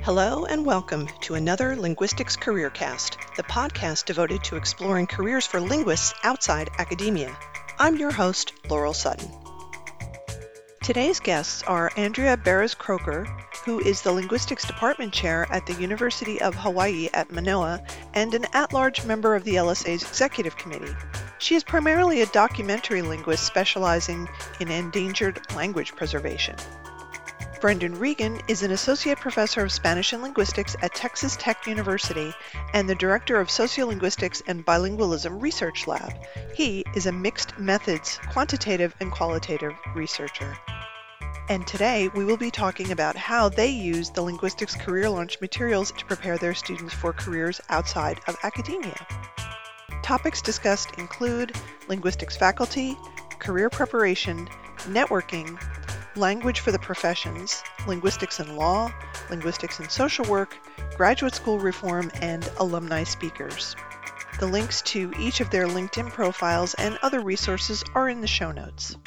Hello and welcome to another Linguistics CareerCast, the podcast devoted to exploring careers for linguists outside academia. I'm your host, Laurel Sutton. Today's guests are Andrea Beres-Croker, who is the Linguistics Department Chair at the University of Hawaii at Manoa and an at-large member of the LSA's Executive Committee. She is primarily a documentary linguist specializing in endangered language preservation. Brendan Regan is an associate professor of Spanish and linguistics at Texas Tech University and the director of Sociolinguistics and Bilingualism Research Lab. He is a mixed methods quantitative and qualitative researcher. And today we will be talking about how they use the Linguistics Career Launch materials to prepare their students for careers outside of academia. Topics discussed include linguistics faculty, career preparation, networking, language for the professions, linguistics and law, linguistics and social work, graduate school reform, and alumni speakers. The links to each of their LinkedIn profiles and other resources are in the show notes.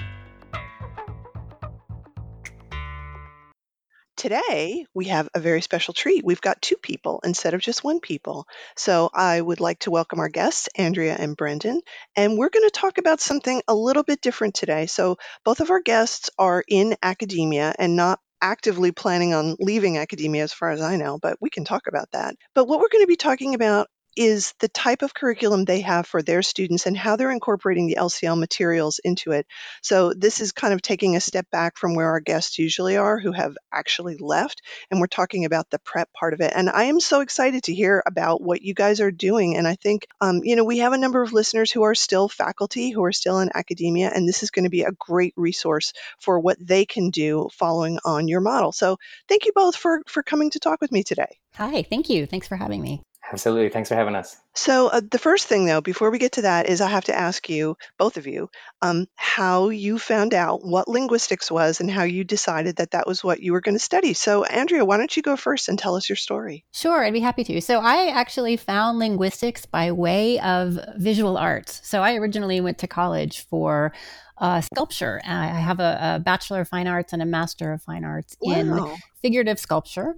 Today, we have a very special treat. We've got two people instead of just one people. So I would like to welcome our guests, Andrea and Brendan, and we're going to talk about something a little bit different today. So both of our guests are in academia and not actively planning on leaving academia as far as I know, but we can talk about that. But what we're going to be talking about is the type of curriculum they have for their students and how they're incorporating the LCL materials into it. So this is kind of taking a step back from where our guests usually are, who have actually left, and we're talking about the prep part of it. And I am so excited to hear about what you guys are doing. And I think, we have a number of listeners who are still faculty, who are still in academia, and this is going to be a great resource for what they can do following on your model. So thank you both for coming to talk with me today. Hi, thank you. Thanks for having me. Absolutely. Thanks for having us. So the first thing, though, before we get to that, is I have to ask you, both of you, how you found out what linguistics was and how you decided that that was what you were going to study. So, Andrea, why don't you go first and tell us your story? Sure, I'd be happy to. So I actually found linguistics by way of visual arts. So I originally went to college for sculpture. I have a Bachelor of Fine Arts and a Master of Fine Arts in figurative sculpture.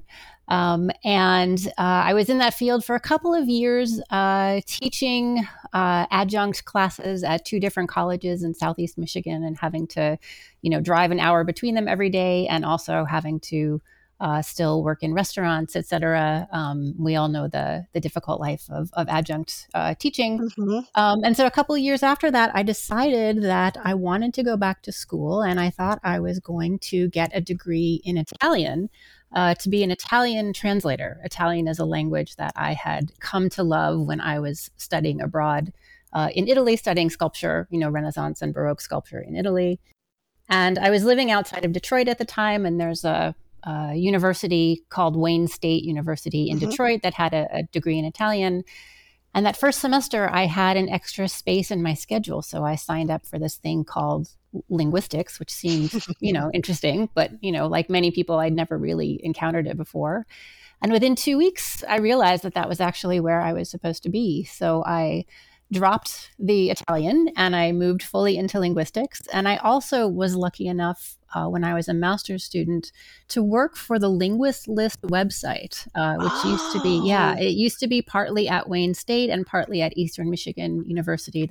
I was in that field for a couple of years, teaching adjunct classes at two different colleges in Southeast Michigan and having to, drive an hour between them every day and also having to still work in restaurants, et cetera. We all know the difficult life of adjunct teaching. Mm-hmm. And so a couple of years after that, I decided that I wanted to go back to school, and I thought I was going to get a degree in Italian to be an Italian translator. Italian is a language that I had come to love when I was studying abroad in Italy, studying sculpture, Renaissance and Baroque sculpture in Italy. And I was living outside of Detroit at the time, and there's a university called Wayne State University in Detroit that had a degree in Italian. And that first semester, I had an extra space in my schedule. So I signed up for this thing called linguistics, which seemed, interesting. But, like many people, I'd never really encountered it before. And within 2 weeks, I realized that was actually where I was supposed to be. So I dropped the Italian and I moved fully into linguistics. And I also was lucky enough when I was a master's student to work for the Linguist List website, which used to be, it used to be partly at Wayne State and partly at Eastern Michigan University.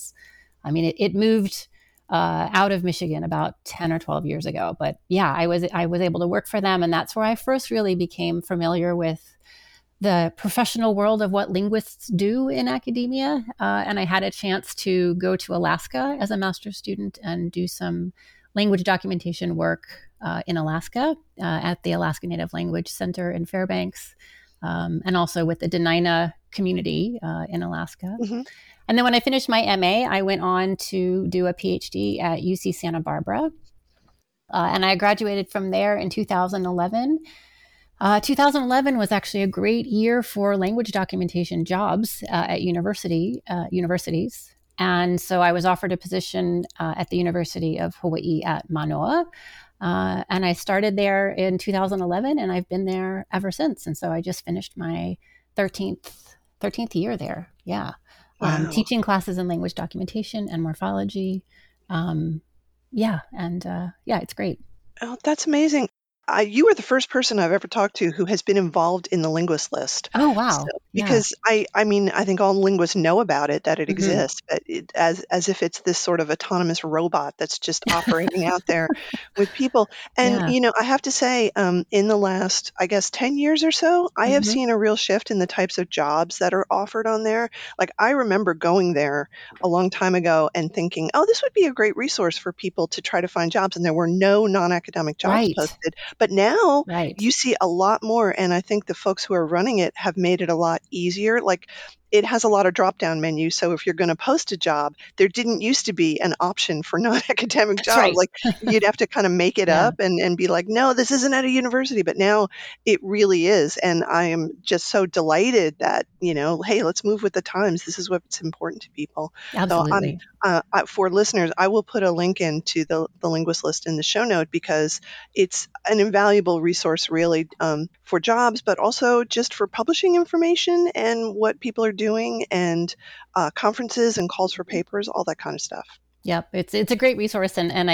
It moved out of Michigan about 10 or 12 years ago. But I was able to work for them. And that's where I first really became familiar with the professional world of what linguists do in academia. And I had a chance to go to Alaska as a master's student and do some language documentation work in Alaska at the Alaska Native Language Center in Fairbanks, and also with the Dena'ina community in Alaska. Mm-hmm. And then when I finished my MA, I went on to do a PhD at UC Santa Barbara. And I graduated from there in 2011. 2011 was actually a great year for language documentation jobs at universities. And so I was offered a position at the University of Hawaii at Manoa. And I started there in 2011, and I've been there ever since. And so I just finished my 13th year there. Yeah. Wow. Teaching classes in language documentation and morphology. It's great. Oh, that's amazing. You are the first person I've ever talked to who has been involved in the linguist list. Oh, So, wow. Yeah. because I mean, I think all linguists know about it, that it Hmm. exists, but as if it's this sort of autonomous robot that's just operating out there with people. And, Yeah. I have to say, in the last, I guess, 10 years or so, I have Hmm. seen a real shift in the types of jobs that are offered on there. Like, I remember going there a long time ago and thinking, oh, this would be a great resource for people to try to find jobs. And there were no non-academic jobs Right. posted. But now Right. you see a lot more, and I think the folks who are running it have made it a lot easier. Like, it has a lot of drop-down menus, so if you're going to post a job, there didn't used to be an option for non-academic That's jobs. right. Like, you'd have to kind of make it Yeah. up and be like, no, this isn't at a university. But now it really is, and I am just so delighted that, hey, let's move with the times. This is what's important to people. So Absolutely. for listeners, I will put a link into the linguist list in the show note, because it's an invaluable resource, really, for jobs, but also just for publishing information and what people are doing, and conferences and calls for papers, all that kind of stuff. Yep, it's a great resource, and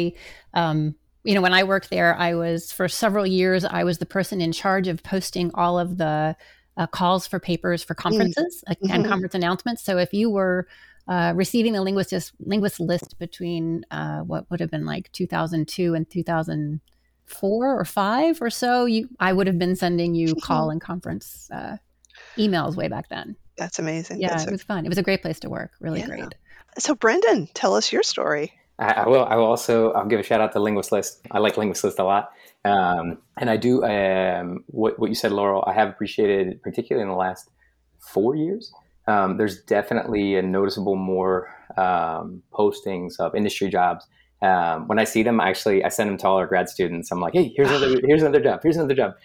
when I worked there, I was for several years I was the person in charge of posting all of the calls for papers for Mm, conferences and mhm. conference announcements. So if you were receiving the linguist list between what would have been like 2002 and 2004 or five or so, I would have been sending you call and conference emails way back then. That's amazing. Yeah, That's it so, was fun. It was a great place to work. Really yeah. great. So, Brendan, tell us your story. I will. I will also. I'll give a shout out to Linguist List. I like Linguist List a lot, and I do. What you said, Laurel, I have appreciated, particularly in the last 4 years. There's definitely a noticeable more postings of industry jobs. When I see them, I send them to all our grad students. I'm like, hey, here's another job. Here's another job.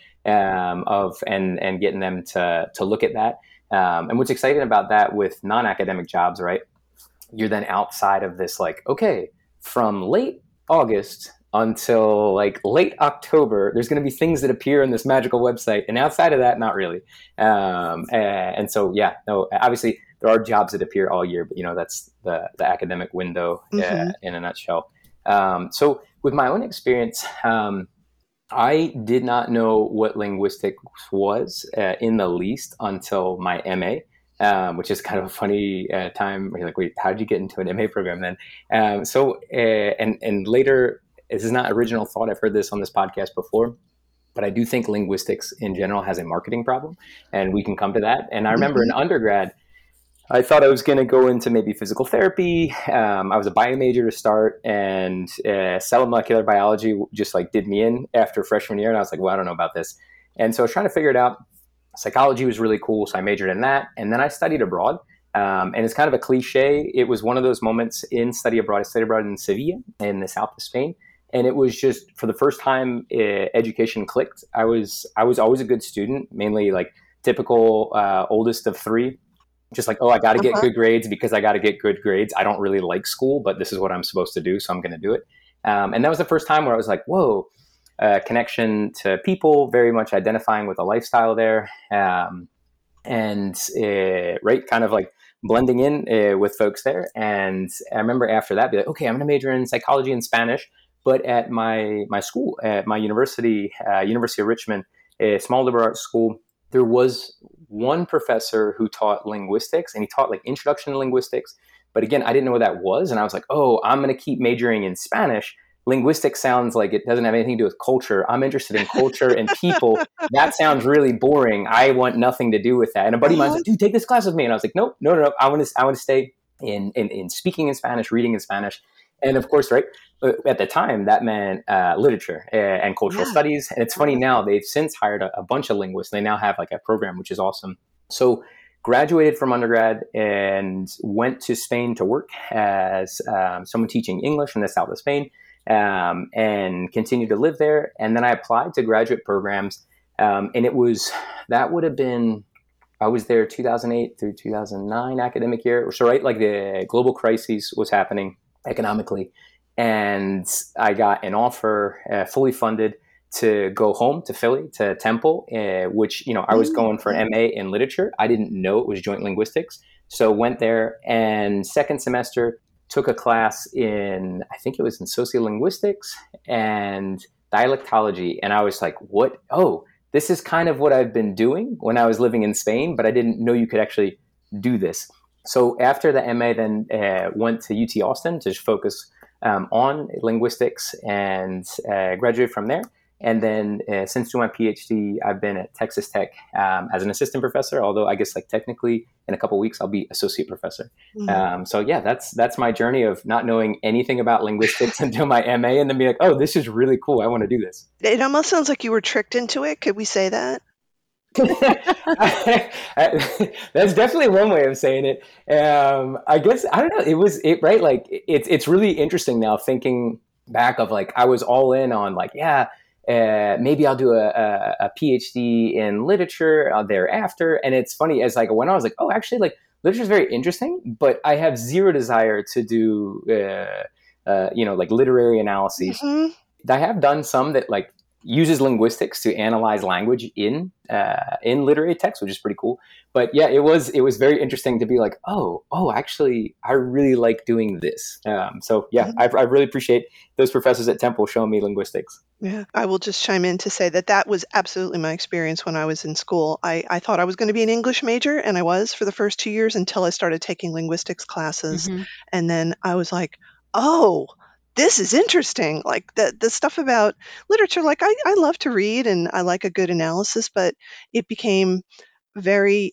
And getting them to look at that. And what's exciting about that with non-academic jobs, right? You're then outside of this, like, okay, from late August until like late October, there's going to be things that appear on this magical website. And outside of that, not really. And so, yeah, no, obviously there are jobs that appear all year, but that's the academic window Hmm. in a nutshell. So with my own experience, I did not know what linguistics was in the least until my MA. Which is kind of a funny time. Where you're like, wait, how did you get into an MA program then? And later, this is not original thought. I've heard this on this podcast before, but I do think linguistics in general has a marketing problem, and we can come to that. And I remember in Hmm. undergrad, I thought I was going to go into maybe physical therapy. I was a bio major to start, and cell molecular biology just like did me in after freshman year. And I was like, well, I don't know about this. And so I was trying to figure it out. Psychology was really cool, so I majored in that. And then I studied abroad. And it's kind of a cliche. It was one of those moments in study abroad. I studied abroad in Sevilla in the south of Spain. And it was just, for the first time, education clicked. I was always a good student, mainly like typical oldest of three. Just like, oh, I got to get Uh-huh. good grades because I got to get good grades. I don't really like school, but this is what I'm supposed to do, so I'm going to do it. And that was the first time where I was like, whoa, connection to people, very much identifying with the lifestyle there. Right, kind of like blending in with folks there. And I remember after that, be like, okay, I'm going to major in psychology and Spanish. But at my school, at my university, University of Richmond, a small liberal arts school, there was one professor who taught linguistics, and he taught like introduction to linguistics. But again, I didn't know what that was. And I was like, oh, I'm going to keep majoring in Spanish. Linguistics sounds like it doesn't have anything to do with culture. I'm interested in culture and people. That sounds really boring. I want nothing to do with that. And a buddy of mine's Uh-huh. like, dude, take this class with me. And I was like, nope, no. I want to stay in speaking in Spanish, reading in Spanish. And of course, right, at the time, that meant literature and cultural Yeah. studies. And it's funny now, they've since hired a bunch of linguists. They now have like a program, which is awesome. So graduated from undergrad and went to Spain to work as someone teaching English in the south of Spain, and continued to live there. And then I applied to graduate programs. And that would have been, I was there 2008 through 2009 academic year. So right, like the global crisis was happening economically. And I got an offer fully funded to go home to Philly, to Temple, which, I was going for an MA in literature. I didn't know it was joint linguistics. So went there, and second semester took a class in, I think it was in sociolinguistics. And dialectology. And I was like, what? Oh, this is kind of what I've been doing when I was living in Spain, but I didn't know you could actually do this. So after the MA, then went to UT Austin to focus on linguistics and graduated from there. And then since doing my PhD, I've been at Texas Tech as an assistant professor, although I guess like technically in a couple of weeks, I'll be associate professor. Mm-hmm. So yeah, that's my journey of not knowing anything about linguistics until my MA, and then be like, oh, this is really cool. I want to do this. It almost sounds like you were tricked into it. Could we say that? That's definitely one way of saying it. I guess, I don't know. Right. Like it's really interesting now thinking back of like, I was all in on like, maybe I'll do a PhD in literature thereafter. And it's funny as like when I was like, oh, actually like literature is very interesting, but I have zero desire to do, like literary analyses. Mm-hmm. I have done some that like uses linguistics to analyze language in literary text, which is pretty cool. But yeah, it was very interesting to be like, oh, actually, I really like doing this. So yeah, mm-hmm. I really appreciate those professors at Temple showing me linguistics. Yeah, I will just chime in to say that was absolutely my experience when I was in school. I thought I was going to be an English major, and I was for the first 2 years until I started taking linguistics classes. Mm-hmm. And then I was like, oh, this is interesting. Like the stuff about literature, like I love to read and I like a good analysis, but it became very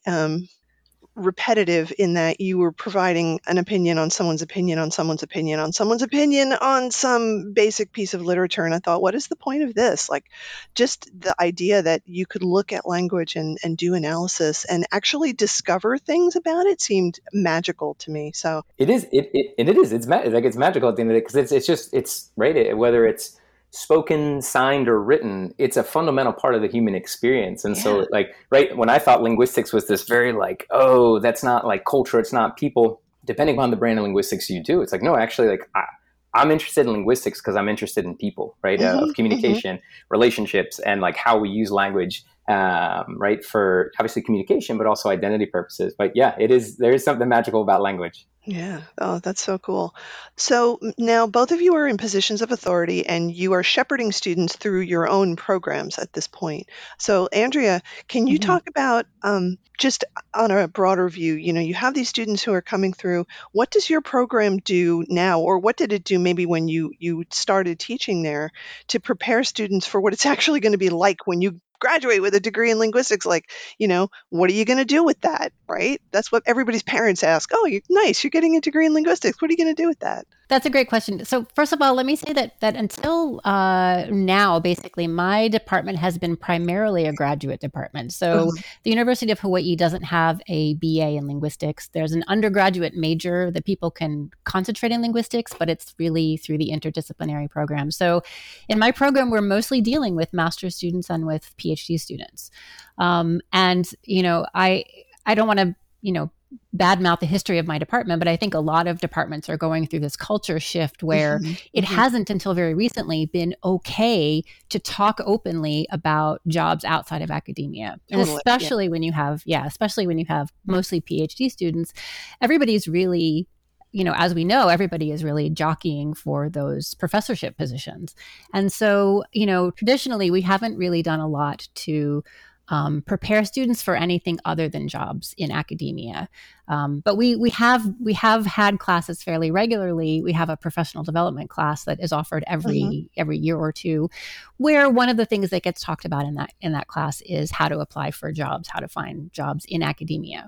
repetitive in that you were providing an opinion on someone's opinion on someone's opinion on someone's opinion on some basic piece of literature. And I thought, what is the point of this? Like just the idea that you could look at language and do analysis and actually discover things about it seemed magical to me. So it is. It's magical at the end of the day, because it's right. Whether it's spoken, signed, or written, it's a fundamental part of the human experience. And so like, right, when I thought linguistics was this very like, oh, that's not like culture, it's not people, depending on the brand of linguistics you do, it's like, no, actually, like I'm interested in linguistics because I'm interested in people, right, mm-hmm, of communication, mm-hmm. relationships, and like how we use language, right, for obviously communication, but also identity purposes. But yeah, there is something magical about language. Yeah. Oh, that's so cool. So now both of you are in positions of authority and you are shepherding students through your own programs at this point. So Andrea, can you mm-hmm. talk about just on a broader view, you have these students who are coming through. What does your program do now, or what did it do maybe when you started teaching there to prepare students for what it's actually going to be like when you graduate with a degree in linguistics? Like, what are you going to do with that, right? That's what everybody's parents ask. Oh, nice, you're getting a degree in linguistics. What are you going to do with that? That's a great question. So first of all, let me say that until now, basically, my department has been primarily a graduate department. So mm-hmm. the University of Hawaii doesn't have a BA in linguistics. There's an undergraduate major that people can concentrate in linguistics, but it's really through the interdisciplinary program. So in my program, we're mostly dealing with master's students and with PhD students. I don't want to, badmouth the history of my department, but I think a lot of departments are going through this culture shift where mm-hmm. it mm-hmm. hasn't until very recently been okay to talk openly about jobs outside of academia. Totally. And especially when you have mostly PhD students, everybody's really, as we know, everybody is really jockeying for those professorship positions. And so, traditionally, we haven't really done a lot to prepare students for anything other than jobs in academia. But we have had classes fairly regularly. We have a professional development class that is offered every year or two, where one of the things that gets talked about in that class is how to apply for jobs, how to find jobs in academia.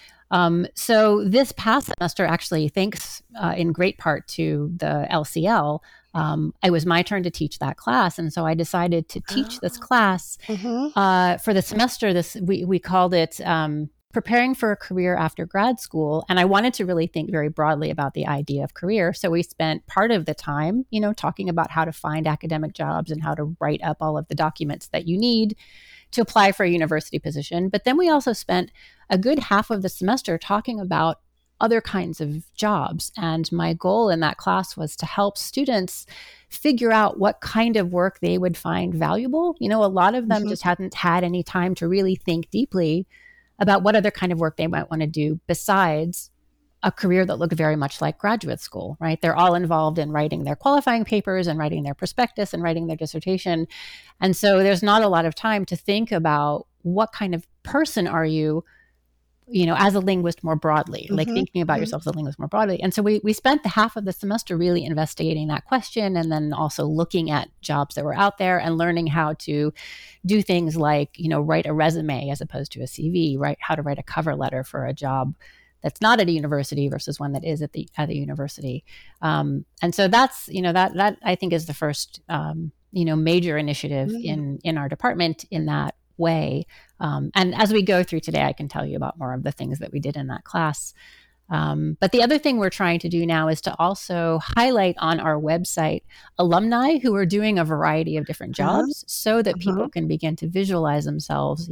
So this past semester, actually, thanks in great part to the LCL, it was my turn to teach that class. And so I decided to teach this class mm-hmm. For the semester. We called it Preparing for a Career After Grad School. And I wanted to really think very broadly about the idea of career. So we spent part of the time, talking about how to find academic jobs and how to write up all of the documents that you need to apply for a university position. But then we also spent a good half of the semester talking about other kinds of jobs. And my goal in that class was to help students figure out what kind of work they would find valuable. A lot of them mm-hmm. just hadn't had any time to really think deeply about what other kind of work they might want to do besides a career that looked very much like graduate school, right? They're all involved in writing their qualifying papers and writing their prospectus and writing their dissertation. And so there's not a lot of time to think about what kind of person are you, as a linguist more broadly, like thinking about yourself as a linguist more broadly. And so we spent the half of the semester really investigating that question, and then also looking at jobs that were out there and learning how to do things like, write a resume as opposed to a CV, right? How to write a cover letter for a job that's not at a university versus one that is at the university. And so that's, that I think is the first, major initiative in our department in that way. And as we go through today, I can tell you about more of the things that we did in that class. But the other thing we're trying to do now is to also highlight on our website alumni who are doing a variety of different jobs so that people can begin to visualize themselves,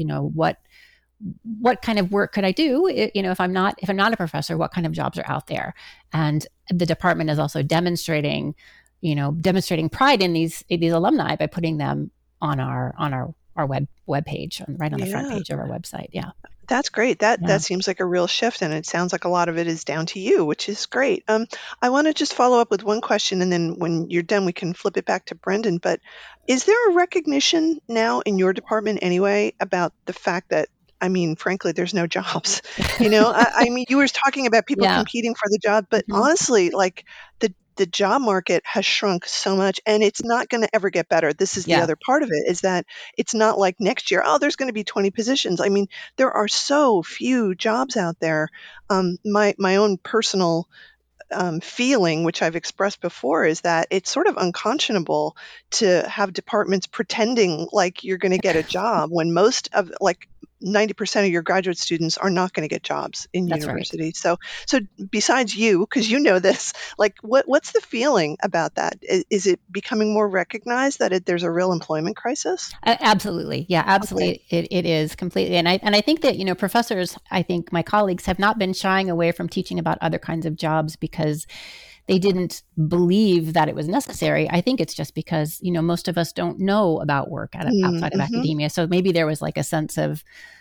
what kind of work could I do? If I'm not a professor, what kind of jobs are out there? And the department is also demonstrating pride in these alumni by putting them on our web page, right on the front page of our website. Yeah. That's great. That seems like a real shift, and it sounds like a lot of it is down to you, which is great. I want to just follow up with one question, and then when you're done, we can flip it back to Brendan. But is there a recognition now in your department anyway about the fact that, frankly, there's no jobs? You were talking about people competing for the job, but honestly, like the job market has shrunk so much, and it's not going to ever get better. This is the other part of it, is that it's not like next year, there's going to be 20 positions. There are so few jobs out there. My own personal feeling, which I've expressed before, is that it's sort of unconscionable to have departments pretending like you're going to get a job when most of 90% of your graduate students are not going to get jobs in university. Right. So besides you, because you know this, what's the feeling about that? Is it becoming more recognized that there's a real employment crisis? Absolutely. Yeah, absolutely. Okay. It is completely. And I think that, professors, I think my colleagues have not been shying away from teaching about other kinds of jobs because they didn't believe that it was necessary. I think it's just because, most of us don't know about work outside of academia. So maybe there was like a sense of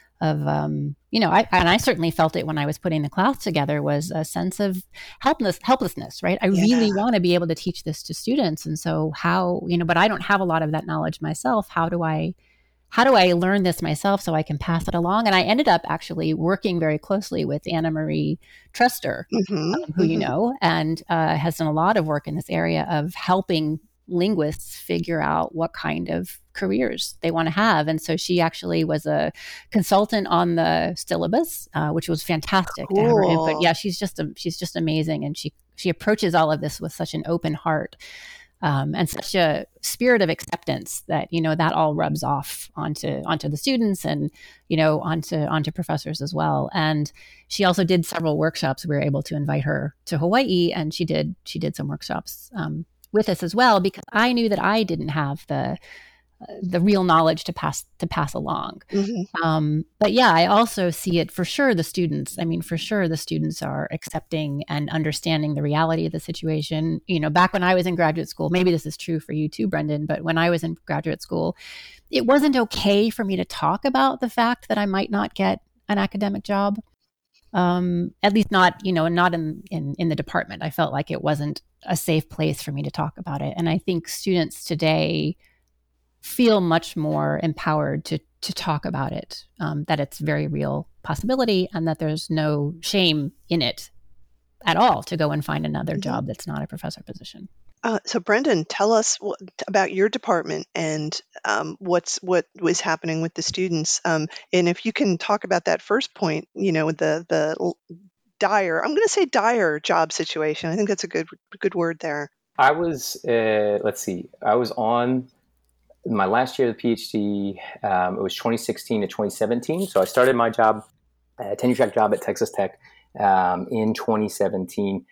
I certainly felt it when I was putting the class together, was a sense of helplessness, right? I really want to be able to teach this to students. And so but I don't have a lot of that knowledge myself. How do I learn this myself so I can pass it along? And I ended up actually working very closely with Anna Marie Truster, who you know, and has done a lot of work in this area of helping linguists figure out what kind of careers they want to have. And so she actually was a consultant on the syllabus, which was fantastic to have her input. Yeah, she's just amazing. And she approaches all of this with such an open heart. And such a spirit of acceptance that, that all rubs off onto the students and, onto professors as well. And she also did several workshops. We were able to invite her to Hawaii, and she did some workshops with us as well, because I knew that I didn't have the real knowledge to pass along. But yeah, I also see it for sure. The students are accepting and understanding the reality of the situation. Back when I was in graduate school, maybe this is true for you too, Brendan, but when I was in graduate school, it wasn't okay for me to talk about the fact that I might not get an academic job. At least not, not in the department. I felt like it wasn't a safe place for me to talk about it. And I think students today feel much more empowered to talk about it, that it's a very real possibility and that there's no shame in it at all to go and find another job that's not a professor position. So Brendan, tell us about your department and what was happening with the students. And if you can talk about that first point, with the dire, I'm going to say dire job situation. I think that's a good word there. I was, I was on my last year of the PhD. It was 2016 to 2017. So I started my job, tenure track job at Texas Tech in 2017.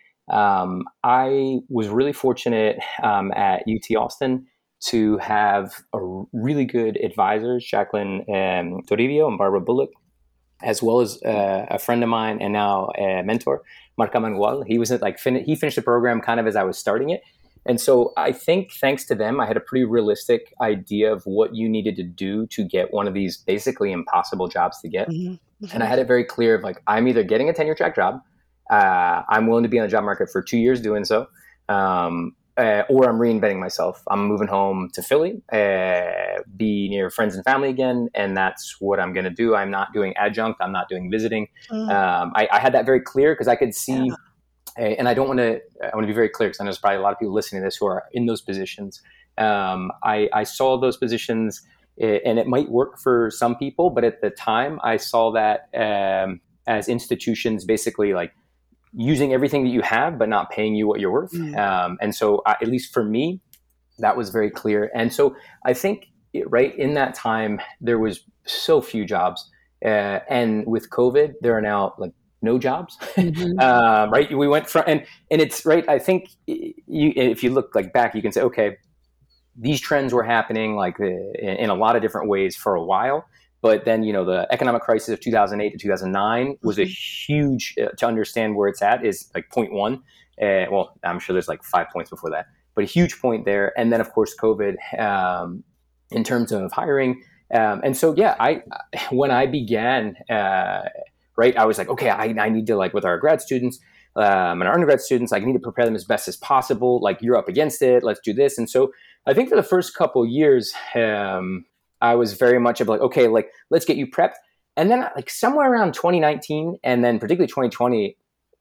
I was really fortunate at UT Austin to have really good advisors, Jacqueline Toribio and Barbara Bullock, as well as a friend of mine and now a mentor, Marca Manuel. He was he finished the program kind of as I was starting it. And so I think thanks to them, I had a pretty realistic idea of what you needed to do to get one of these basically impossible jobs to get. And I had it very clear of I'm either getting a tenure track job I'm willing to be on the job market for 2 years doing so. Or I'm reinventing myself. I'm moving home to Philly, be near friends and family again, and that's what I'm going to do. I'm not doing adjunct. I'm not doing visiting. I had that very clear because I could see, and I want to be very clear because I know there's probably a lot of people listening to this who are in those positions. I saw those positions, and it might work for some people, but at the time I saw that as institutions basically like using everything that you have, but not paying you what you're worth. And so at least for me, that was very clear. And so I think right in that time, there was so few jobs. And with COVID, there are now like no jobs, right? We went from, and it's right. I think if you look like back, you can say, okay, these trends were happening like in a lot of different ways for a while. But then, the economic crisis of 2008 to 2009 was a huge, to understand where it's at is like point one. Well, I'm sure there's like 5 points before that, but a huge point there. And then, of course, COVID in terms of hiring. And so, when I began, right, I was like, okay, I need to, like with our grad students and our undergrad students, like I need to prepare them as best as possible. Like you're up against it. Let's do this. And so I think for the first couple of years, I was very much of like, okay, like let's get you prepped. And then like somewhere around 2019 and then particularly 2020,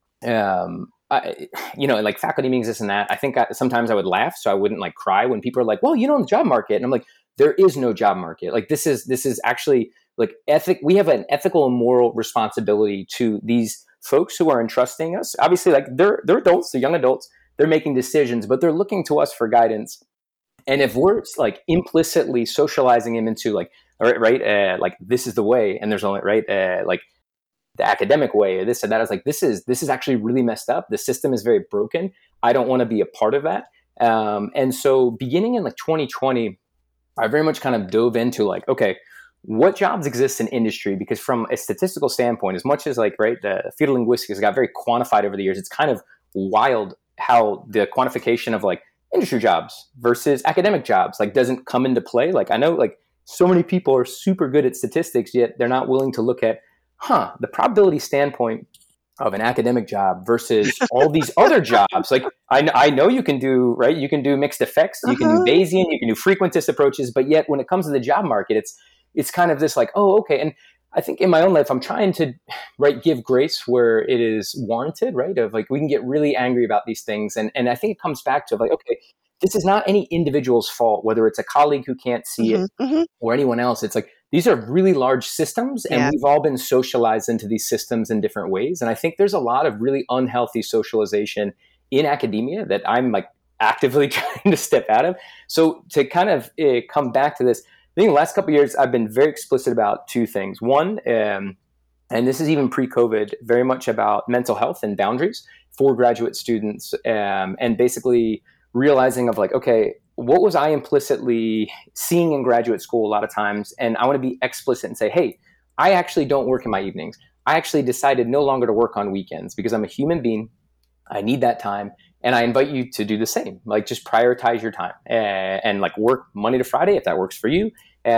like faculty meetings, this and that, I think sometimes I would laugh so I wouldn't like cry when people are like, well, in the job market. And I'm like, there is no job market. Like this is actually like we have an ethical and moral responsibility to these folks who are entrusting us. Obviously, like they're adults, they're young adults, they're making decisions, but they're looking to us for guidance. And if we're like implicitly socializing him into like, right, like this is the way, and there's only right, like the academic way, or this and that, I was like, this is actually really messed up. The system is very broken. I don't want to be a part of that. And so, beginning in like 2020, I very much kind of dove into like, okay, what jobs exist in industry? Because from a statistical standpoint, as much as like right, the field of linguistics got very quantified over the years, it's kind of wild how the quantification of like industry jobs versus academic jobs like doesn't come into play. Like I know like so many people are super good at statistics, yet they're not willing to look at the probability standpoint of an academic job versus all these other jobs. Like I know you can do, right? You can do mixed effects, you can do Bayesian, you can do frequentist approaches, but yet when it comes to the job market, it's kind of this like, oh, okay. And I think in my own life, I'm trying to give grace where it is warranted, right? Of like, we can get really angry about these things. And I think it comes back to like, okay, this is not any individual's fault, whether it's a colleague who can't see it or anyone else. It's like, these are really large systems and we've all been socialized into these systems in different ways. And I think there's a lot of really unhealthy socialization in academia that I'm like actively trying to step out of. So to kind of come back to this, I think the last couple of years, I've been very explicit about two things. One, and this is even pre-COVID, very much about mental health and boundaries for graduate students, and basically realizing of like, okay, what was I implicitly seeing in graduate school a lot of times? And I want to be explicit and say, hey, I actually don't work in my evenings. I actually decided no longer to work on weekends because I'm a human being. I need that time. And I invite you to do the same. Like just prioritize your time and like work Monday to Friday if that works for you.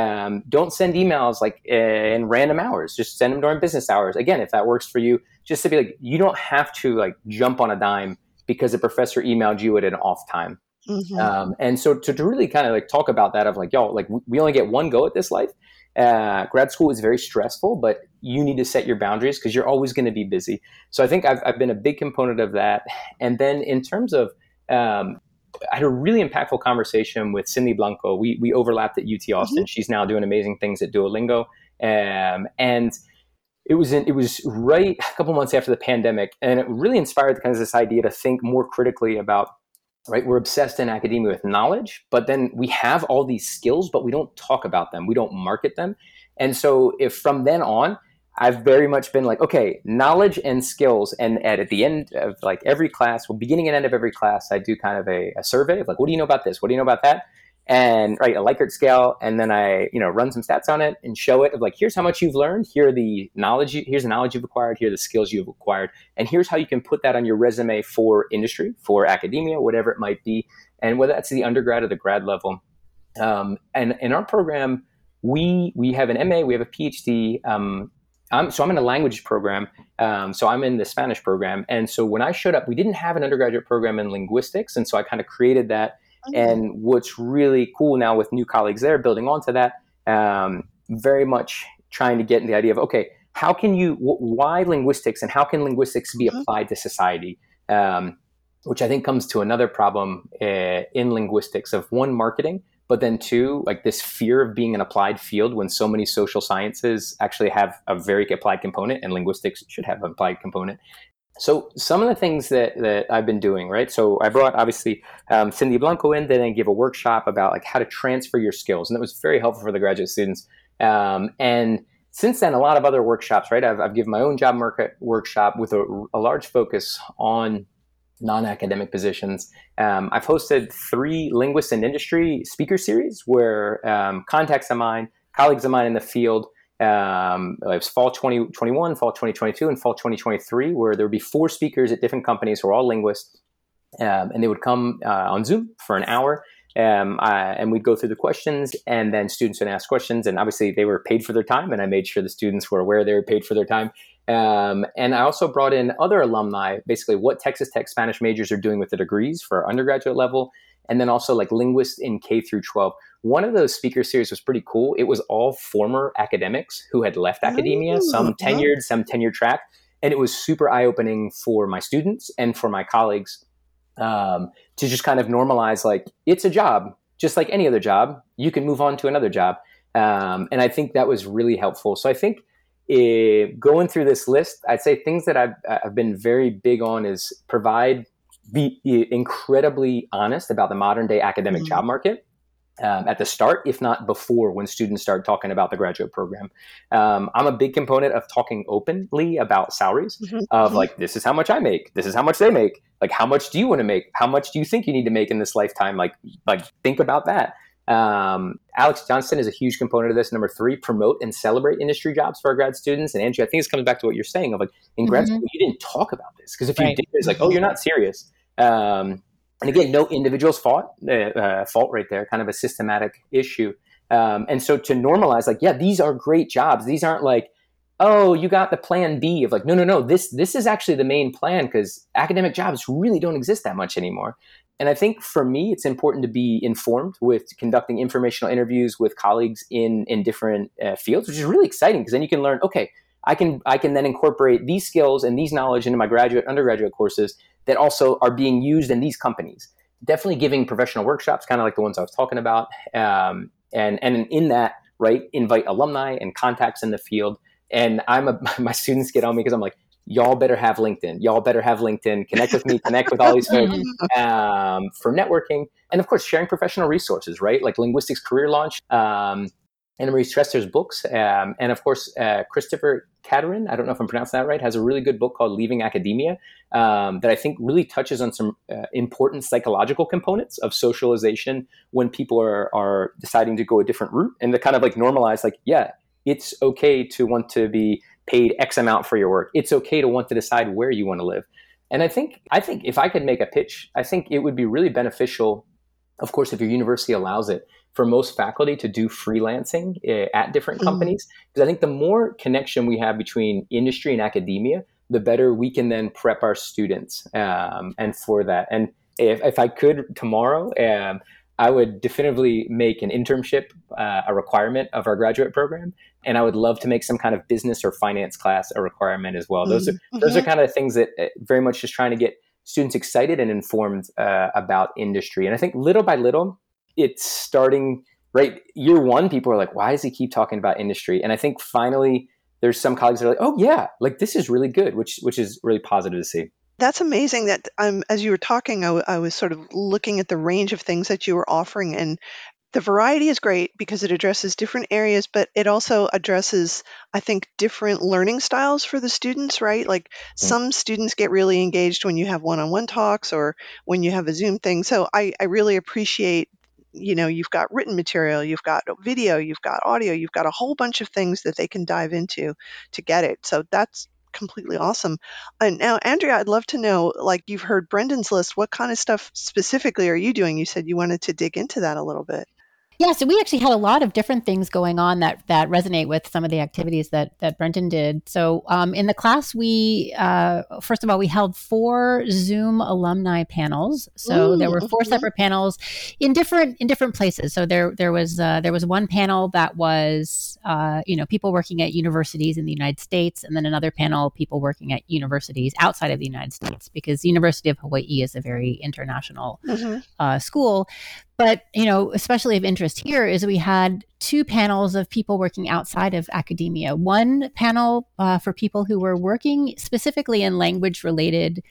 Don't send emails like in random hours. Just send them during business hours. Again, if that works for you, just to be like, you don't have to like jump on a dime because a professor emailed you at an off time. And so to really kind of like talk about that of like, y'all, like we only get one go at this life. Grad school is very stressful, but you need to set your boundaries because you're always going to be busy. So I think I've been a big component of that. And then in terms of, I had a really impactful conversation with Cindy Blanco. We overlapped at UT Austin. She's now doing amazing things at Duolingo. And it was right a couple months after the pandemic. And it really inspired kind of this idea to think more critically about, right, we're obsessed in academia with knowledge, but then we have all these skills, but we don't talk about them. We don't market them. And so if from then on, I've very much been like, okay, knowledge and skills. And at the end of like every class, well, beginning and end of every class, I do kind of a survey of like, what do you know about this? What do you know about that? And right, a Likert scale. And then I, run some stats on it and show it of like, here's how much you've learned. Here's the knowledge you've acquired. Here are the skills you've acquired. And here's how you can put that on your resume for industry, for academia, whatever it might be. And whether that's the undergrad or the grad level. And in our program, we have an MA, we have a PhD. I'm in a language program. So I'm in the Spanish program. And so when I showed up, we didn't have an undergraduate program in linguistics. And so I kind of created that. And what's really cool now with new colleagues there, building onto that, very much trying to get in the idea of, okay, how can why linguistics and how can linguistics be applied to society? Which I think comes to another problem in linguistics of one, marketing, but then two, like this fear of being an applied field when so many social sciences actually have a very applied component and linguistics should have an applied component. So some of the things that I've been doing, right? So I brought obviously Cindy Blanco in, then I gave a workshop about like how to transfer your skills. And that was very helpful for the graduate students. And since then, a lot of other workshops, right? I've given my own job market workshop with a large focus on non-academic positions. I've hosted 3 linguists in industry speaker series where contacts of mine, colleagues of mine in the field, it was fall 2021, fall 2022, and fall 2023, where there would be 4 speakers at different companies who are all linguists, and they would come on Zoom for an hour. And we'd go through the questions, and then students would ask questions. And obviously, they were paid for their time, and I made sure the students were aware they were paid for their time. And I also brought in other alumni, basically what Texas Tech Spanish majors are doing with the degrees for undergraduate level, and then also like linguists in K through 12. One of those speaker series was pretty cool. It was all former academics who had left academia, some tenure track, and it was super eye-opening for my students and for my colleagues. To just kind of normalize, like, it's a job, just like any other job. You can move on to another job. And I think that was really helpful. So I think going through this list, I'd say things that I've been very big on is be incredibly honest about the modern day academic job market. At the start, if not before, when students start talking about the graduate program. I'm a big component of talking openly about salaries of like, this is how much I make. This is how much they make. Like, how much do you want to make? How much do you think you need to make in this lifetime? Like think about that. Alex Johnston is a huge component of this. Number 3, promote and celebrate industry jobs for our grad students. And Andrew, I think this comes back to what you're saying of like, in grad school, you didn't talk about this. Because if you did, it's like, oh, you're not serious. And again, no individual's fault right there, kind of a systematic issue. And so to normalize, like, yeah, these are great jobs. These aren't like, oh, you got the plan B of like, no. This is actually the main plan because academic jobs really don't exist that much anymore. And I think for me, it's important to be informed with conducting informational interviews with colleagues in different fields, which is really exciting because then you can learn, okay, I can then incorporate these skills and these knowledge into my undergraduate courses that also are being used in these companies. Definitely giving professional workshops, kind of like the ones I was talking about. And in that, right, invite alumni and contacts in the field. And my students get on me because I'm like, y'all better have LinkedIn. Y'all better have LinkedIn. Connect with me, connect with all these folks for networking. And of course, sharing professional resources, right? Like Linguistics Career Launch, Anna Marie Stresser's books. And of course, Christopher Caterin, I don't know if I'm pronouncing that right, has a really good book called Leaving Academia that I think really touches on some important psychological components of socialization when people are deciding to go a different route and to kind of like normalize, like, yeah, it's okay to want to be paid X amount for your work. It's okay to want to decide where you want to live. And I think if I could make a pitch, I think it would be really beneficial, of course, if your university allows it, for most faculty to do freelancing at different companies. Because I think the more connection we have between industry and academia, the better we can then prep our students. And for that, and if I could tomorrow, I would definitively make an internship a requirement of our graduate program. And I would love to make some kind of business or finance class a requirement as well. Those are kind of things that very much just trying to get students excited and informed about industry. And I think little by little, it's starting, right? Year 1, people are like, why does he keep talking about industry? And I think finally there's some colleagues that are like, oh yeah, like this is really good, which is really positive to see. That's amazing that as you were talking, I was sort of looking at the range of things that you were offering, and the variety is great because it addresses different areas, but it also addresses, I think, different learning styles for the students, right? Like some students get really engaged when you have one-on-one talks or when you have a Zoom thing. So I really appreciate, you've got written material, you've got video, you've got audio, you've got a whole bunch of things that they can dive into to get it. So that's completely awesome. And now, Andrea, I'd love to know, like you've heard Brendan's list, what kind of stuff specifically are you doing? You said you wanted to dig into that a little bit. Yeah, so we actually had a lot of different things going on that resonate with some of the activities that Brenton did. So in the class, we first of all we held 4 Zoom alumni panels. So there were 4 separate panels in different places. So there was one panel that was people working at universities in the United States, and then another panel people working at universities outside of the United States, because the University of Hawaii is a very international school. But, especially of interest here is we had 2 panels of people working outside of academia. One panel for people who were working specifically in language-related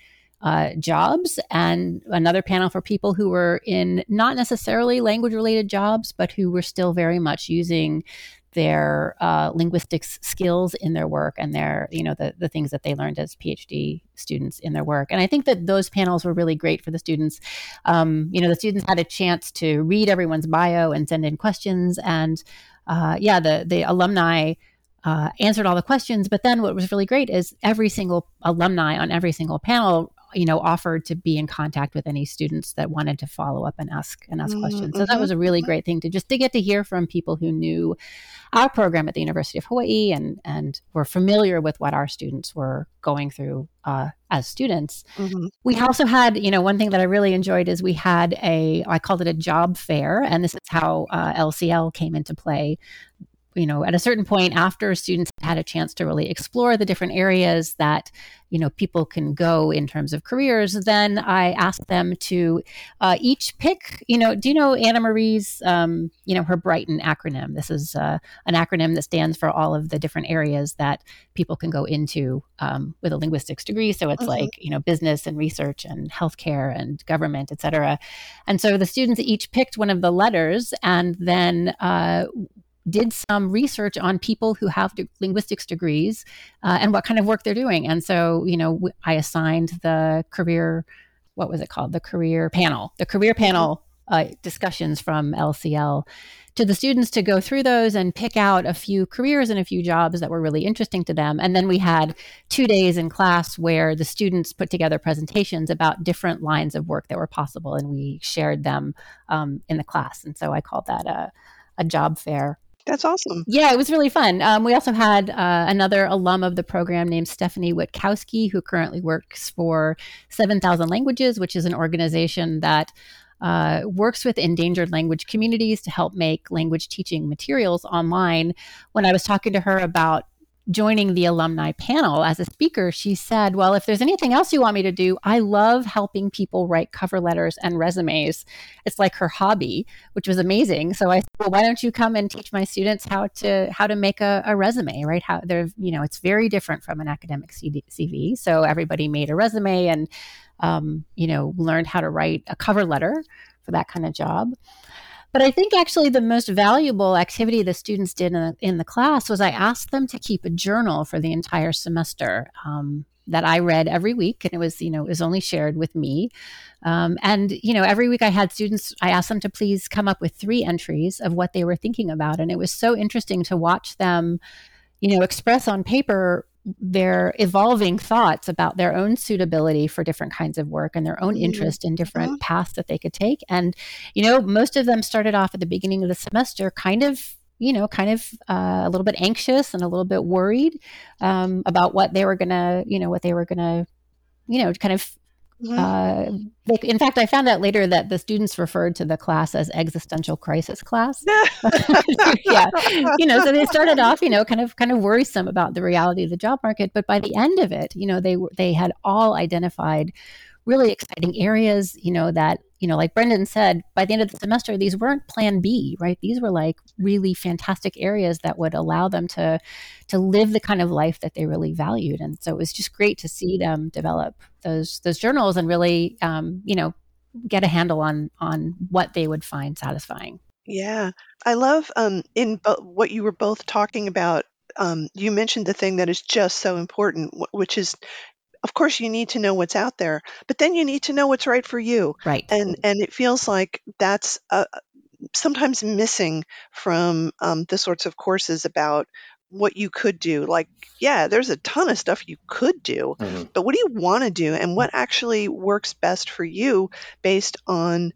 jobs, and another panel for people who were in not necessarily language-related jobs, but who were still very much using their linguistics skills in their work, and their, the things that they learned as PhD students in their work. And I think that those panels were really great for the students. The students had a chance to read everyone's bio and send in questions. And the alumni answered all the questions. But then what was really great is every single alumni on every single panel offered to be in contact with any students that wanted to follow up and ask questions. So that was a really great thing to get to hear from people who knew our program at the University of Hawaii and were familiar with what our students were going through as students. We also had, one thing that I really enjoyed is we had I called it a job fair, and this is how LCL came into play. At a certain point, after students had a chance to really explore the different areas that, people can go in terms of careers, then I asked them to each pick, do you know Anna Marie's, her Brighton acronym? This is an acronym that stands for all of the different areas that people can go into with a linguistics degree. So it's like, business and research and healthcare and government, et cetera. And so the students each picked one of the letters, and then did some research on people who have linguistics degrees and what kind of work they're doing. And so, I assigned the career, what was it called? The career panel discussions from LCL to the students to go through those and pick out a few careers and a few jobs that were really interesting to them. And then we had 2 days in class where the students put together presentations about different lines of work that were possible, and we shared them in the class. And so I called that a job fair. That's awesome. Yeah, it was really fun. We also had another alum of the program named Stephanie Witkowski, who currently works for 7,000 Languages, which is an organization that works with endangered language communities to help make language teaching materials online. When I was talking to her about joining the alumni panel as a speaker, she said, well, if there's anything else you want me to do, I love helping people write cover letters and resumes. It's like her hobby, which was amazing. So I said, well, why don't you come and teach my students how to make a resume, right? How they're, it's very different from an academic CV. So everybody made a resume and, learned how to write a cover letter for that kind of job. But I think actually the most valuable activity the students did in the class was I asked them to keep a journal for the entire semester that I read every week. And it was only shared with me. Every week I asked them to please come up with 3 entries of what they were thinking about. And it was so interesting to watch them, express on paper their evolving thoughts about their own suitability for different kinds of work and their own interest in different paths that they could take. And, most of them started off at the beginning of the semester kind of a little bit anxious and a little bit worried about what they were going to, kind of in fact, I found out later that the students referred to the class as existential crisis class. Yeah, so they started off, kind of worrisome about the reality of the job market, but by the end of it, they had all identified really exciting areas, that, like Brendan said, by the end of the semester, these weren't plan B, right? These were like really fantastic areas that would allow them to live the kind of life that they really valued. And so it was just great to see them develop those journals and really, get a handle on what they would find satisfying. Yeah. I love what you were both talking about. You mentioned the thing that is just so important, which is, of course, you need to know what's out there, but then you need to know what's right for you. Right. And it feels like that's sometimes missing from the sorts of courses about what you could do. Like, yeah, there's a ton of stuff you could do, but what do you want to do, and what actually works best for you based on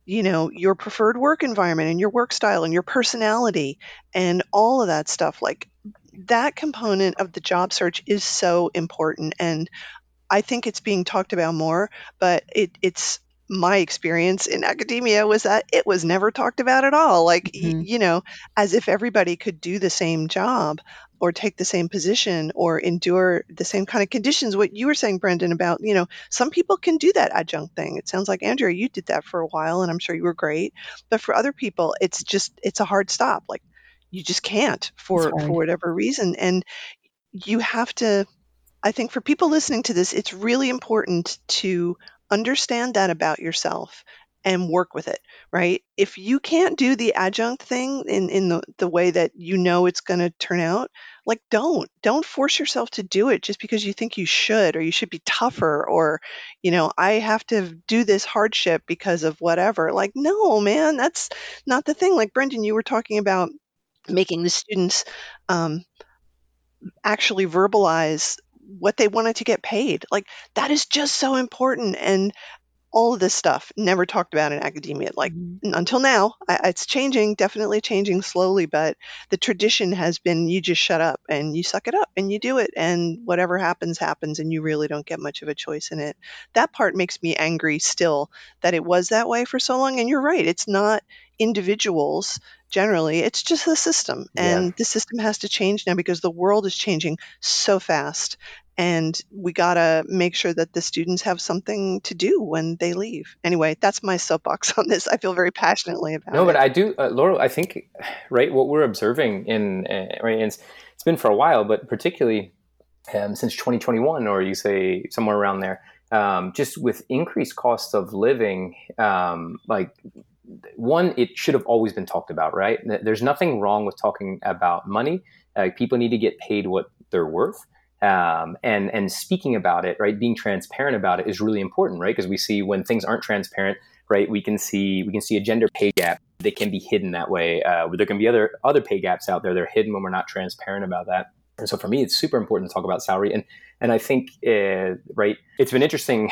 your preferred work environment and your work style and your personality and all of that stuff. Like that component of the job search is so important. And I think it's being talked about more, but it's my experience in academia was that it was never talked about at all. Like, as if everybody could do the same job or take the same position or endure the same kind of conditions. What you were saying, Brendan, about, some people can do that adjunct thing. It sounds like, Andrea, you did that for a while, and I'm sure you were great. But for other people, it's a hard stop. Like, you just can't for whatever reason. And you have to, I think for people listening to this, it's really important to understand that about yourself and work with it, right? If you can't do the adjunct thing in the way that it's going to turn out, like don't force yourself to do it just because you think you should, or you should be tougher, or, I have to do this hardship because of whatever. Like, no, man, that's not the thing. Like, Brendan, you were talking about making the students actually verbalize what they wanted to get paid. Like, that is just so important. And all of this stuff never talked about in academia, like until now. It's changing, definitely changing slowly, but the tradition has been, you just shut up and you suck it up and you do it, and whatever happens, happens, and you really don't get much of a choice in it. That part makes me angry still, that it was that way for so long. And you're right, it's not individuals generally, it's just the system. And the system has to change now because the world is changing so fast. And we got to make sure that the students have something to do when they leave. Anyway, that's my soapbox on this. I feel very passionately about it. No, but I do, Laurel, I think, right, what we're observing right, it's been for a while, but particularly since 2021, or you say somewhere around there, just with increased costs of living, one, it should have always been talked about, right? There's nothing wrong with talking about money. People need to get paid what they're worth. And speaking about it, right, being transparent about it is really important, right? Because we see when things aren't transparent, right, we can see a gender pay gap. They can be hidden that way. There can be other pay gaps out there. They're hidden when we're not transparent about that. And so for me, it's super important to talk about salary. And I think, right, it's been interesting.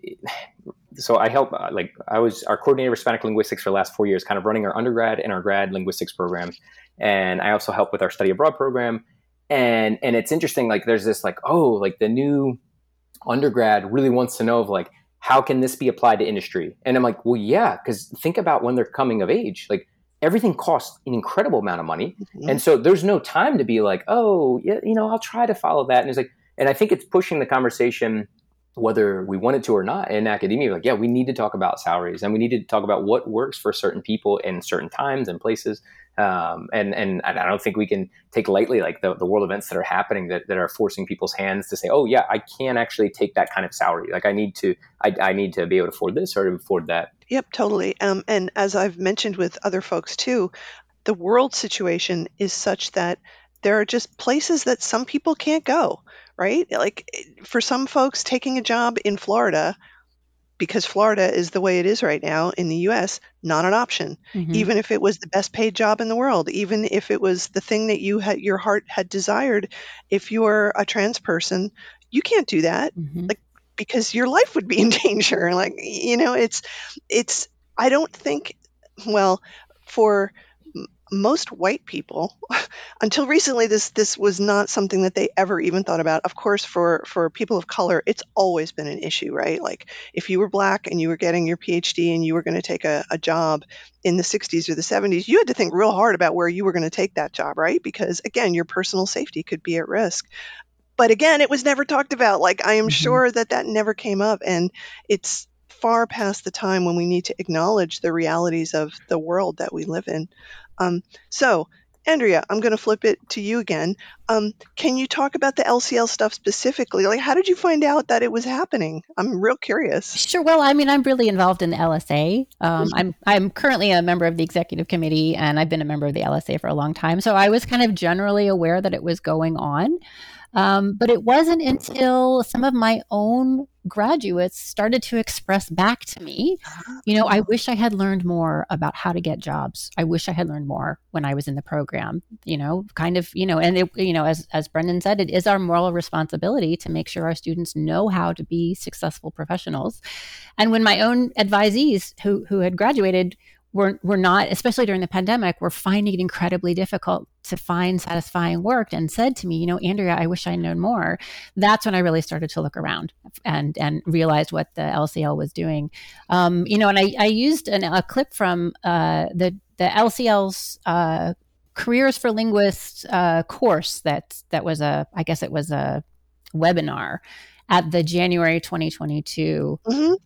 So I help, I was our coordinator of Hispanic linguistics for the last 4 years, kind of running our undergrad and our grad linguistics programs. And I also help with our study abroad program. And it's interesting, like there's this the new undergrad really wants to know of how can this be applied to industry? And I'm like, well, yeah, because think about when they're coming of age, like everything costs an incredible amount of money. Mm-hmm. And so there's no time to be like, oh, yeah, I'll try to follow that. And it's and I think it's pushing the conversation, whether we want it to or not, in academia. Yeah, we need to talk about salaries, and we need to talk about what works for certain people in certain times and places. And I don't think we can take lightly the world events that are happening that are forcing people's hands to say, oh yeah, I can't actually take that kind of salary. Like I need to be able to afford this or to afford that. Yep, totally. And as I've mentioned with other folks too, the world situation is such that there are just places that some people can't go, right? Like for some folks, taking a job in Florida, because Florida is the way it is right now in the U.S., not an option. Mm-hmm. Even if it was the best paid job in the world, even if it was the thing that your heart had desired, if you're a trans person, you can't do that, because your life would be in danger. It's. I don't think. Well, for most white people, until recently, this was not something that they ever even thought about. Of course, for people of color, it's always been an issue, right? Like if you were Black and you were getting your PhD and you were going to take a job in the 60s or the 70s, you had to think real hard about where you were going to take that job, right? Because again, your personal safety could be at risk. But again, it was never talked about. Like I am sure that never came up, and it's far past the time when we need to acknowledge the realities of the world that we live in. So, Andrea, I'm going to flip it to you again. Can you talk about the LCL stuff specifically? Like, how did you find out that it was happening? I'm real curious. Sure. Well, I mean, I'm really involved in the LSA. I'm currently a member of the executive committee, and I've been a member of the LSA for a long time. So I was kind of generally aware that it was going on. But it wasn't until some of my own graduates started to express back to me, I wish I had learned more about how to get jobs. I wish I had learned more when I was in the program, and as Brendan said, it is our moral responsibility to make sure our students know how to be successful professionals. And when my own advisees who had graduated were not, especially during the pandemic, were finding it incredibly difficult to find satisfying work and said to me, Andrea, I wish I'd known more. That's when I really started to look around and realized what the LCL was doing. And I used a clip from the LCL's Careers for Linguists course that was a webinar at the January 2022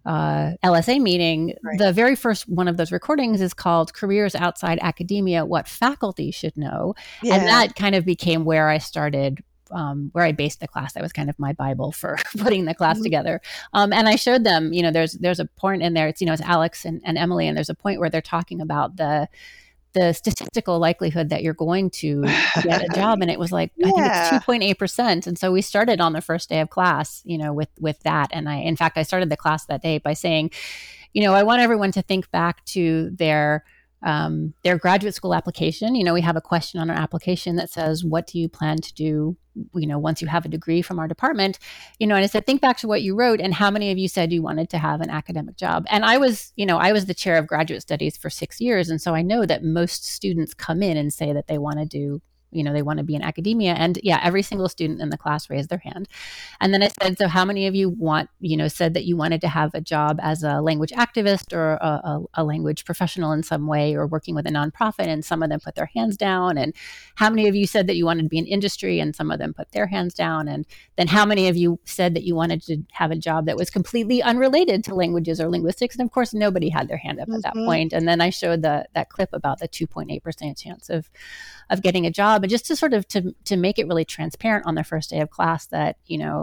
LSA meeting. Right. The very first one of those recordings is called Careers Outside Academia, What Faculty Should Know. Yeah. And that kind of became where I started, where I based the class. That was kind of my Bible for putting the class together. And I showed them, there's a point in there, it's Alex and Emily, and there's a point where they're talking about the statistical likelihood that you're going to get a job. And it was like, I think it's 2.8%. And so we started on the first day of class, with that. And in fact, I started the class that day by saying, I want everyone to think back to their graduate school application. We have a question on our application that says, what do you plan to do, once you have a degree from our department? And I said, think back to what you wrote and how many of you said you wanted to have an academic job. And I was the chair of graduate studies for 6 years. And so I know that most students come in and say that they want to do, they want to be in academia. And every single student in the class raised their hand. And then I said, so how many of you said that you wanted to have a job as a language activist or a language professional in some way, or working with a nonprofit? And some of them put their hands down. And how many of you said that you wanted to be in industry? And some of them put their hands down. And then how many of you said that you wanted to have a job that was completely unrelated to languages or linguistics? And of course, nobody had their hand up at that point. And then I showed that clip about the 2.8% chance of getting a job. But just to sort of to make it really transparent on the first day of class that,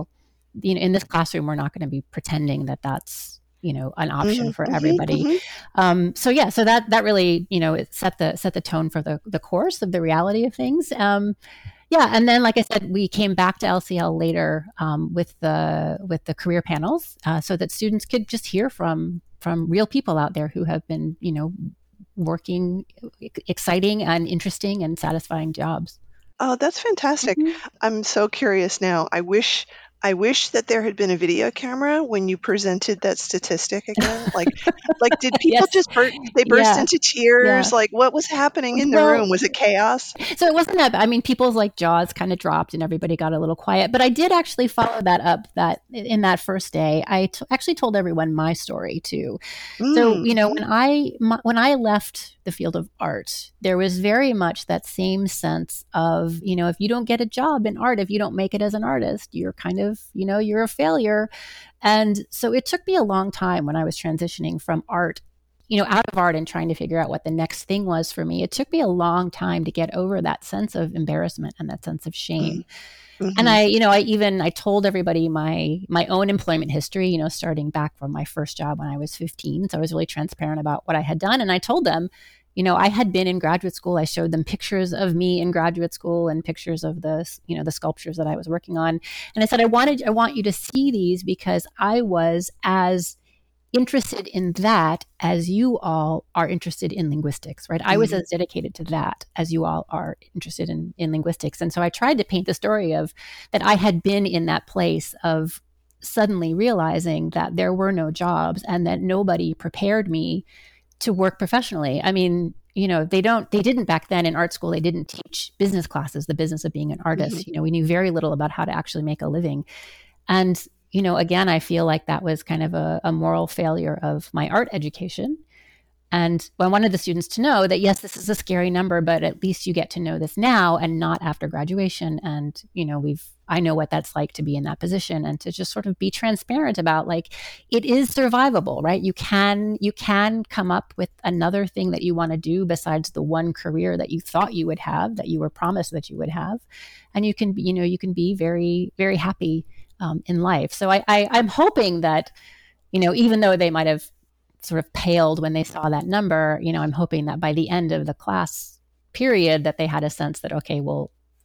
in this classroom, we're not going to be pretending that that's, an option for everybody. So that really, it set the tone for the course of the reality of things. And then, like I said, we came back to LCL later with the career panels so that students could just hear from real people out there who have been, working exciting and interesting and satisfying jobs. Oh, that's fantastic. I'm so curious now. I wish that there had been a video camera when you presented that statistic again. Like did people just burst into tears? Like, what was happening in the room? Was it chaos? So it wasn't that. I mean, people's jaws kind of dropped and everybody got a little quiet. But I did actually follow that up. That in that first day, I actually told everyone my story too. So when I left the field of art, there was very much that same sense of, if you don't get a job in art, if you don't make it as an artist, you're kind of, you're a failure. And so it took me a long time when I was transitioning from art, out of art and trying to figure out what the next thing was for me. It took me a long time to get over that sense of embarrassment and that sense of shame. And I told everybody my own employment history, starting back from my first job when I was 15. So I was really transparent about what I had done. And I told them, I had been in graduate school. I showed them pictures of me in graduate school and pictures of the sculptures that I was working on. And I said, I want you to see these because I was as interested in that as you all are interested in linguistics, right? I was as dedicated to that as you all are interested in linguistics. And so I tried to paint the story of that I had been in that place of suddenly realizing that there were no jobs and that nobody prepared me to work professionally. I mean, they didn't back then in art school, they didn't teach business classes, the business of being an artist. We knew very little about how to actually make a living. And again, I feel like that was kind of a moral failure of my art education. And I wanted the students to know that, yes, this is a scary number, but at least you get to know this now and not after graduation. And, I know what that's like to be in that position and to just sort of be transparent about it is survivable, right? You can come up with another thing that you want to do besides the one career that you thought you would have, that you were promised that you would have. And you can be very, very happy in life. So I'm hoping that, even though they might have sort of paled when they saw that number, I'm hoping that by the end of the class period that they had a sense that, okay, well,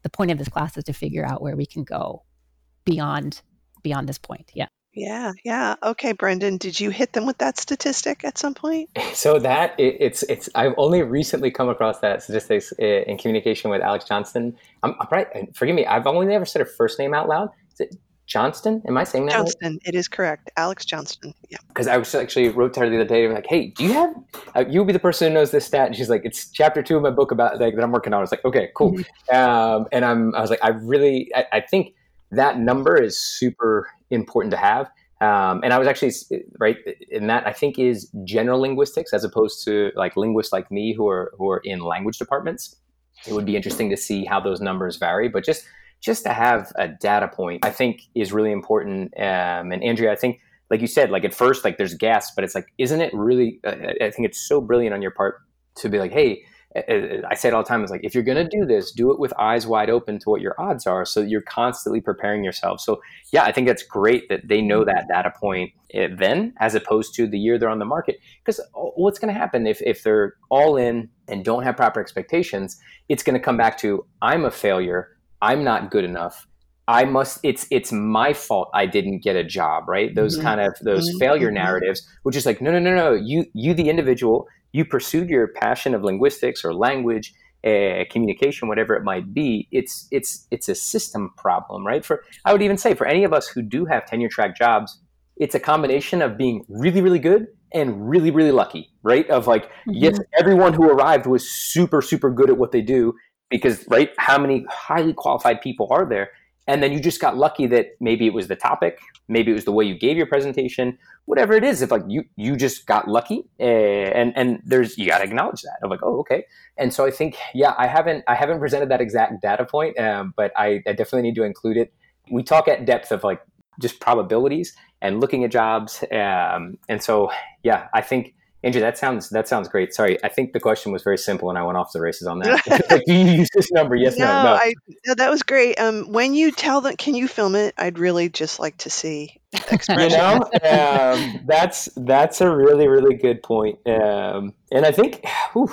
the point of this class is to figure out where we can go beyond this point. Yeah. Yeah. Okay, Brendan, did you hit them with that statistic at some point? So that it's I've only recently come across that statistics in communication with Alex Johnston. I'm right. Forgive me. I've only ever said her first name out loud. Is it Johnston? Am I saying that Johnston, it is correct. Alex Johnston. Yeah. Because I was actually wrote to her the other day. Like, hey, do you have? You'll be the person who knows this stat. And she's like, it's chapter 2 of my book about that I'm working on. I was like, okay, cool. And I was like, I think that number is super important to have. And I was actually right in that I think is general linguistics as opposed to like linguists like me who are in language departments. It would be interesting to see how those numbers vary, but just to have a data point, I think is really important. And Andrea, I think, like you said, like at first, like there's gas, but it's like, isn't it really? I think it's so brilliant on your part to be like, hey, I say it all the time. It's like, if you're going to do this, do it with eyes wide open to what your odds are. So you're constantly preparing yourself. So yeah, I think that's great that they know that data point then, as opposed to the year they're on the market. Because what's going to happen if they're all in and don't have proper expectations, it's going to come back to, I'm a failure. I'm not good enough. It's my fault I didn't get a job, right? Those kind of failure narratives, which is like, no. You, the individual, you pursued your passion of linguistics or language, communication, whatever it might be. It's a system problem, right? I would even say for any of us who do have tenure track jobs, it's a combination of being really, really good and really, really lucky, right? Of like, yes, everyone who arrived was super, super good at what they do because, right, how many highly qualified people are there? And then you just got lucky that maybe it was the topic, maybe it was the way you gave your presentation, whatever it is. If like you just got lucky, and you got to acknowledge that. I'm like, oh, okay. And so I think, yeah, I haven't presented that exact data point, but I definitely need to include it. We talk at depth of like just probabilities and looking at jobs, and so yeah, I think. Andrew, that sounds great. Sorry, I think the question was very simple, and I went off the races on that. Like, do you use this number? Yes, no. No, that was great. When you tell them, can you film it? I'd really just like to see the expression. That's a really, really good point. And I think,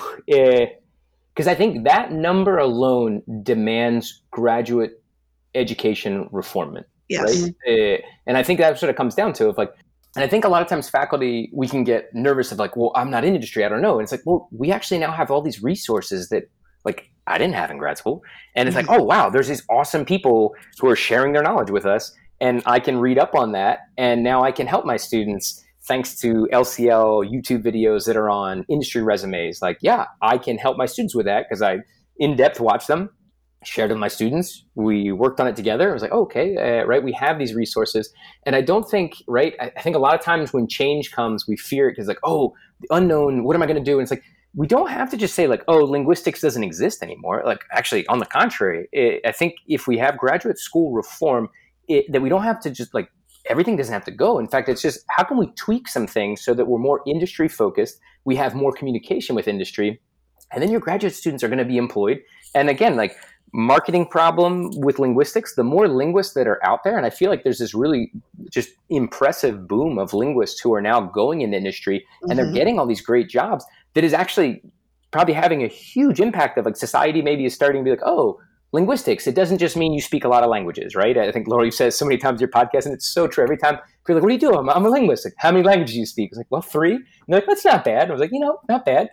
because I think that number alone demands graduate education reform. Yes. Right? And I think that's what it comes down to. And I think a lot of times faculty, we can get nervous of like, well, I'm not in industry, I don't know. And it's like, well, we actually now have all these resources that like I didn't have in grad school. And it's like, oh, wow, there's these awesome people who are sharing their knowledge with us. And I can read up on that. And now I can help my students thanks to LCL YouTube videos that are on industry resumes. Like, yeah, I can help my students with that because I in-depth watch them. Shared with my students. We worked on it together. I was like, oh, okay, right. We have these resources. And I don't think, right. I think a lot of times when change comes, we fear it because like, oh, the unknown, what am I going to do? And it's like, we don't have to just say like, oh, linguistics doesn't exist anymore. Like actually on the contrary, I think if we have graduate school reform, that we don't have to just like, everything doesn't have to go. In fact, it's just, how can we tweak some things so that we're more industry focused? We have more communication with industry. And then your graduate students are going to be employed. And again, like, marketing problem with linguistics, the more linguists that are out there, and I feel like there's this really just impressive boom of linguists who are now going into industry and they're getting all these great jobs that is actually probably having a huge impact of like society maybe is starting to be like, oh, linguistics, it doesn't just mean you speak a lot of languages, right? I think Laura, you said so many times in your podcast, and it's so true. Every time you're like, what do you do? I'm a linguist. Like, how many languages do you speak? I was like, well, 3. And they're like, that's not bad. I was like, not bad.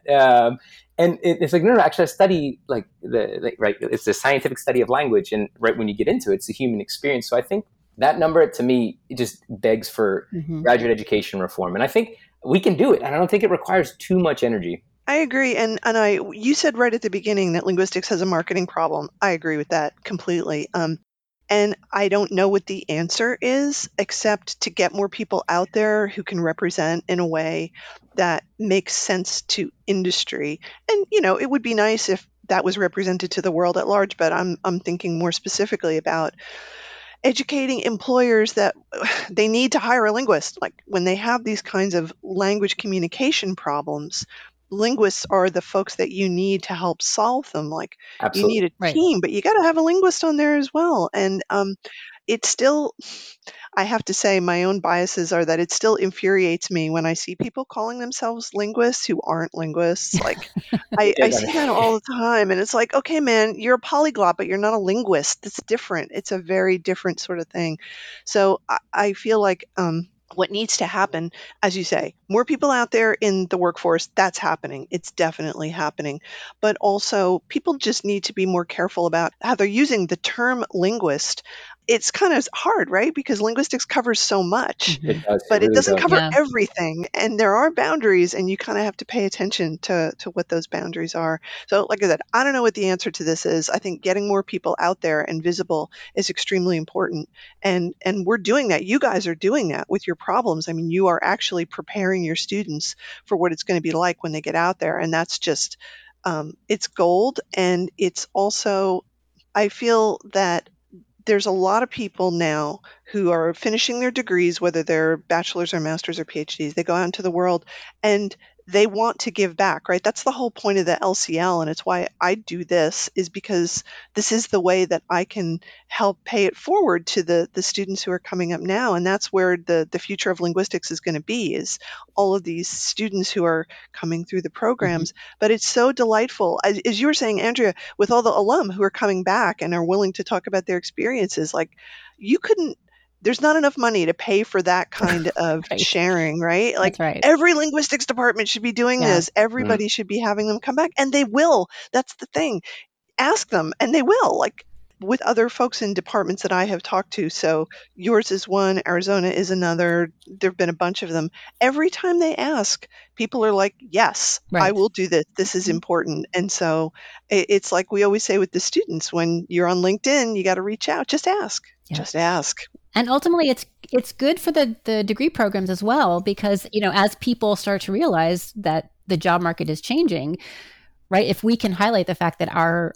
And it's like, no, actually I study right. It's the scientific study of language. And right when you get into it, it's a human experience. So I think that number to me, it just begs for graduate education reform. And I think we can do it. And I don't think it requires too much energy. I agree. And you said right at the beginning that linguistics has a marketing problem. I agree with that completely. And I don't know what the answer is, except to get more people out there who can represent in a way that makes sense to industry. And, it would be nice if that was represented to the world at large, but I'm thinking more specifically about educating employers that they need to hire a linguist. Like when they have these kinds of language communication problems, linguists are the folks that you need to help solve them. Like Absolutely. You need a team, but you got to have a linguist on there as well. And it still, I have to say, my own biases are that it still infuriates me when I see people calling themselves linguists who aren't linguists. Like, I see that all the time, and it's like, okay, man, you're a polyglot, but you're not a linguist. It's different. It's a very different sort of thing. So I feel like what needs to happen, as you say, more people out there in the workforce, that's happening. It's definitely happening. But also, people just need to be more careful about how they're using the term linguist. It's kind of hard, right? Because linguistics covers so much, It does. It but it really doesn't does. cover Yeah. everything. And there are boundaries, and you kind of have to pay attention to what those boundaries are. So, like I said, I don't know what the answer to this is. I think getting more people out there and visible is extremely important. And we're doing that. You guys are doing that with your problems. I mean, you are actually preparing your students for what it's going to be like when they get out there. And that's just, it's gold. And it's also, I feel that there's a lot of people now who are finishing their degrees, whether they're bachelor's or master's or PhDs. They go out into the world and they want to give back, right? That's the whole point of the LCL. And it's why I do this, is because this is the way that I can help pay it forward to the students who are coming up now. And that's where the future of linguistics is going to be, is all of these students who are coming through the programs. But it's so delightful. As you were saying, Andrea, with all the alum who are coming back and are willing to talk about their experiences, like, you couldn't, there's not enough money to pay for that kind of Right. sharing, right? Like, That's right. every linguistics department should be doing Yeah. this. Everybody should be having them come back, and they will. That's the thing. Ask them, and they will. Like, with other folks in departments that I have talked to. So yours is one, Arizona is another. There have been a bunch of them. Every time they ask, people are like, yes, I Right. will do this. This is important. And so it's like we always say with the students, when you're on LinkedIn, you got to reach out. Just ask. Yeah. Just ask. And ultimately, it's good for the degree programs as well, because, you know, as people start to realize that the job market is changing, right? If we can highlight the fact that our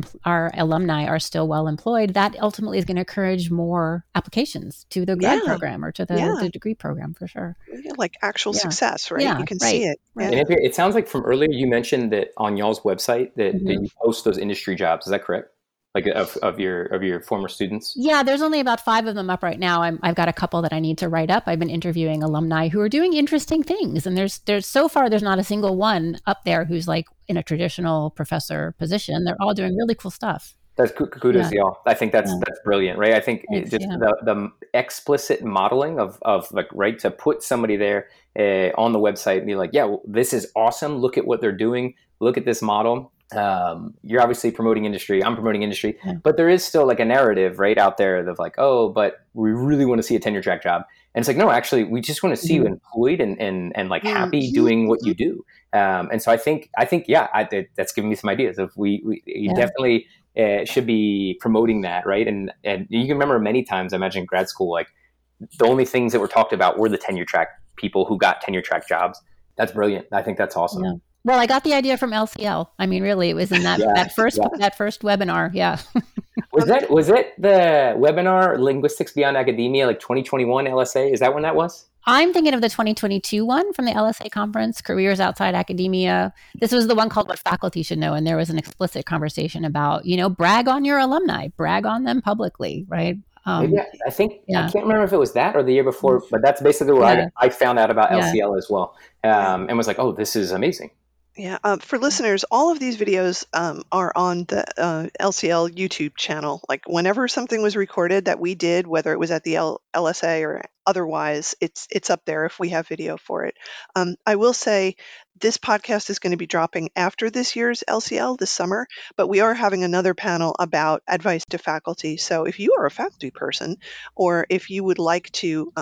alumni are still well employed, that ultimately is going to encourage more applications to the grad program or to the degree program, for sure. Yeah, like actual Yeah. success, right? Yeah, You can right, see it. right. And it sounds like from earlier you mentioned that on y'all's website that Mhm. you post those industry jobs. Is that correct? Like of your former students? Yeah, there's only about 5 of them up right now. I've got a couple that I need to write up. I've been interviewing alumni who are doing interesting things, and there's so far there's not a single one up there who's like in a traditional professor position. They're all doing really cool stuff. That's kudos to y'all. I think that's brilliant, right? I think Thanks, just the explicit modeling of like, right, to put somebody there on the website and be like, yeah, well, this is awesome. Look at what they're doing. Look at this model. You're obviously promoting industry. I'm promoting industry, but there is still like a narrative right out there of like, oh, but we really want to see a tenure track job. And it's like, no, actually, we just want to see you employed and like happy doing what you do. And so I think, yeah, that's giving me some ideas of we definitely should be promoting that, right? And you can remember many times, I imagine in grad school, like the only things that were talked about were the tenure track people who got tenure track jobs. That's brilliant. I think that's awesome. Yeah. Well, I got the idea from LCL. I mean, really, it was in that first webinar. Yeah. Was it the webinar Linguistics Beyond Academia, like 2021 LSA? Is that when that was? I'm thinking of the 2022 one from the LSA conference, Careers Outside Academia. This was the one called What Faculty Should Know. And there was an explicit conversation about, brag on your alumni, brag on them publicly, right? Maybe I think, I can't remember if it was that or the year before, but that's basically where I found out about LCL as well. And was like, oh, this is amazing. Yeah. For listeners, all of these videos are on the LCL YouTube channel. Like, whenever something was recorded that we did, whether it was at the LSA or otherwise, it's up there if we have video for it. I will say this podcast is going to be dropping after this year's LCL this summer, but we are having another panel about advice to faculty. So if you are a faculty person, or if you would like to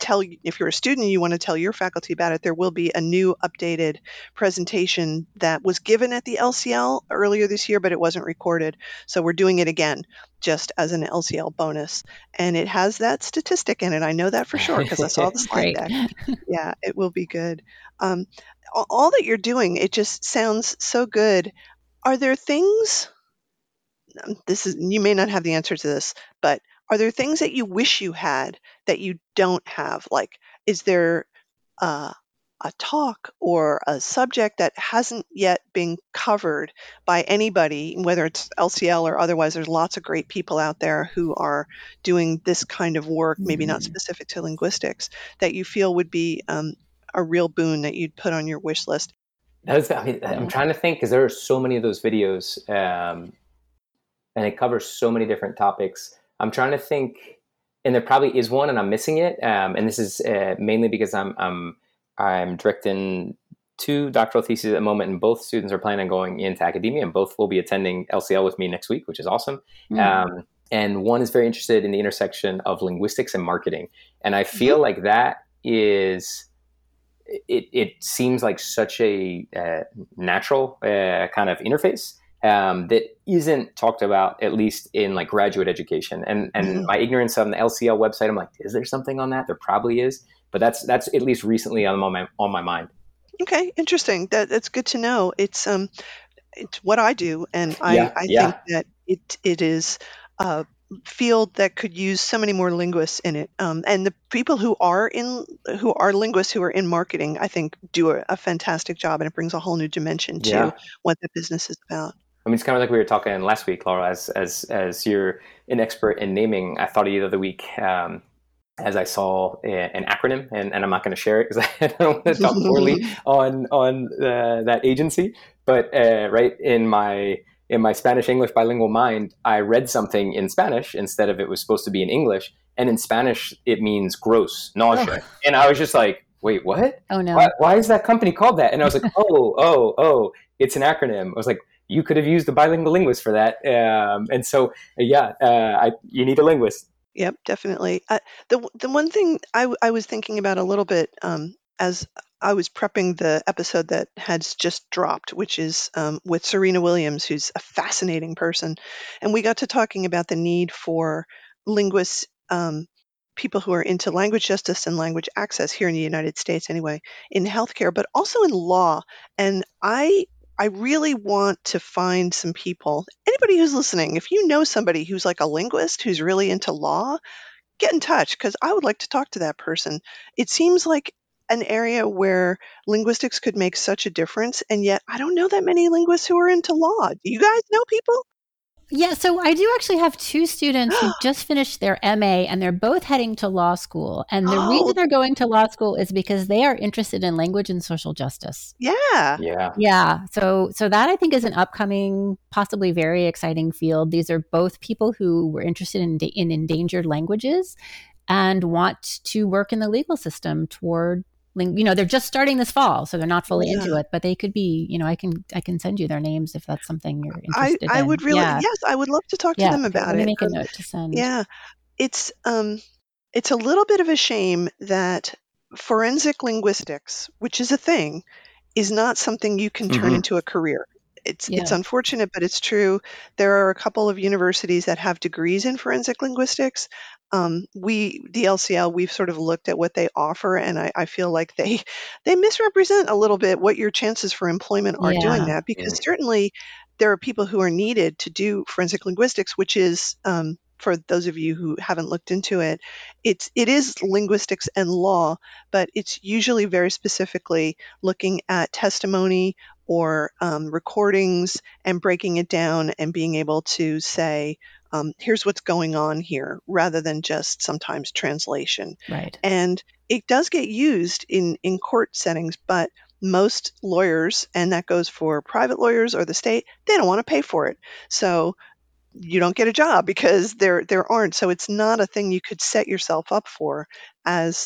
if you're a student and you want to tell your faculty about it, there will be a new updated presentation that was given at the LCL earlier this year, but it wasn't recorded. So we're doing it again, just as an LCL bonus. And it has that statistic in it. I know that for sure because I saw the slide deck. Yeah, it will be good. All that you're doing, it just sounds so good. Are there things, you may not have the answer to this, but are there things that you wish you had that you don't have? Like, is there a talk or a subject that hasn't yet been covered by anybody, whether it's LCL or otherwise. There's lots of great people out there who are doing this kind of work, maybe not specific to linguistics, that you feel would be a real boon that you'd put on your wish list? I'm trying to think, because there are so many of those videos, and it covers so many different topics. I'm trying to think, and there probably is one, and I'm missing it. And this is mainly because I'm directing 2 doctoral theses at the moment, and both students are planning on going into academia, and both will be attending LCL with me next week, which is awesome. And one is very interested in the intersection of linguistics and marketing, and I feel like that is. It seems like such a natural kind of interface that isn't talked about, at least in like graduate education. And my ignorance on the LCL website, I'm like, is there something on that? There probably is, but that's at least recently on my mind. Okay, interesting. That's good to know. It's what I do, and I think that it is a field that could use so many more linguists in it. And the people who are linguists who are in marketing, I think, do a fantastic job, and it brings a whole new dimension to what the business is about. I mean, it's kind of like we were talking last week, Laura. As you're an expert in naming, I thought of you the other week. As I saw an acronym, and I'm not going to share it because I don't want to talk poorly on that agency. But right in my Spanish English bilingual mind, I read something in Spanish instead of it was supposed to be in English, and in Spanish it means gross, nausea, and I was just like, wait, what? Oh no! Why is that company called that? And I was like, oh, it's an acronym. I was like, you could have used a bilingual linguist for that, and so you need a linguist. Yep, definitely. The one thing I was thinking about a little bit as I was prepping the episode that has just dropped, which is with Serena Williams, who's a fascinating person, and we got to talking about the need for linguists, people who are into language justice and language access here in the United States, anyway, in healthcare, but also in law. And I really want to find some people, anybody who's listening, if you know somebody who's like a linguist who's really into law, get in touch, because I would like to talk to that person. It seems like an area where linguistics could make such a difference, and yet I don't know that many linguists who are into law. Do you guys know people? Yeah, so I do actually have 2 students who just finished their MA, and they're both heading to law school. And the reason they're going to law school is because they are interested in language and social justice. Yeah. So that I think is an upcoming, possibly very exciting field. These are both people who were interested in endangered languages and want to work in the legal system toward. They're just starting this fall, so they're not fully into it, but they could be, I can send you their names if that's something you're interested in. I would really, yes, I would love to talk to them about it. Let me make a note to send. Yeah, it's a little bit of a shame that forensic linguistics, which is a thing, is not something you can turn into a career. It's unfortunate, but it's true. There are a couple of universities that have degrees in forensic linguistics. The LCL, we've sort of looked at what they offer, and I feel like they misrepresent a little bit what your chances for employment are doing that, because certainly there are people who are needed to do forensic linguistics, which is, for those of you who haven't looked into it, it is linguistics and law, but it's usually very specifically looking at testimony or recordings and breaking it down and being able to say, here's what's going on here, rather than just sometimes translation. Right. And it does get used in court settings, but most lawyers, and that goes for private lawyers or the state, they don't want to pay for it. So you don't get a job because there aren't. So it's not a thing you could set yourself up for as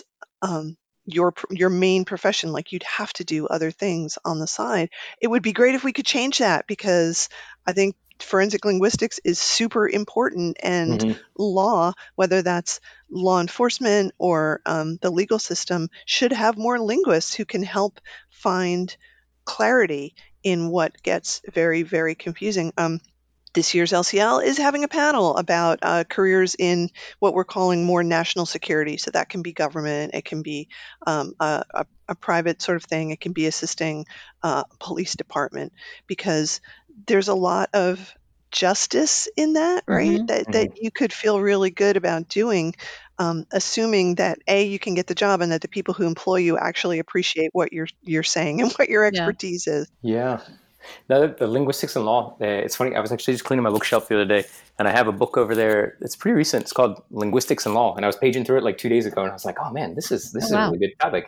your main profession. Like, you'd have to do other things on the side. It would be great if we could change that, because I think forensic linguistics is super important, and law, whether that's law enforcement or the legal system, should have more linguists who can help find clarity in what gets very, very confusing. This year's LCL is having a panel about careers in what we're calling more national security. So that can be government, it can be a private sort of thing, it can be assisting police department, because there's a lot of justice in that, right? Mhm. That you could feel really good about doing, assuming that you can get the job and that the people who employ you actually appreciate what you're saying and what your Yeah. expertise is. Yeah. The linguistics and law. It's funny. I was actually just cleaning my bookshelf the other day, and I have a book over there. It's pretty recent. It's called Linguistics and Law, and I was paging through it like 2 days ago, and I was like, "Oh man, this is Oh, a wow. really good topic."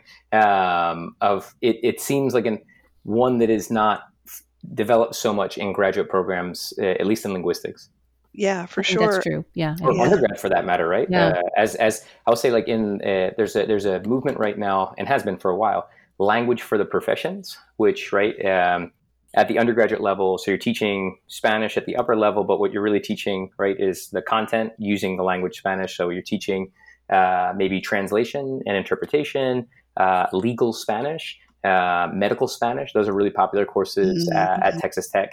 Of it, it seems like one that is not developed so much in graduate programs, at least in linguistics. Yeah, for I think that's sure. true. Yeah, I Or think Yeah. undergrad for that matter, right? Yeah. As I would say, like there's a movement right now, and has been for a while, language for the professions, which at the undergraduate level, so you're teaching Spanish at the upper level, but what you're really teaching, right, is the content using the language Spanish. So you're teaching maybe translation and interpretation, legal Spanish, medical Spanish. Those are really popular courses at Mhm. Texas Tech.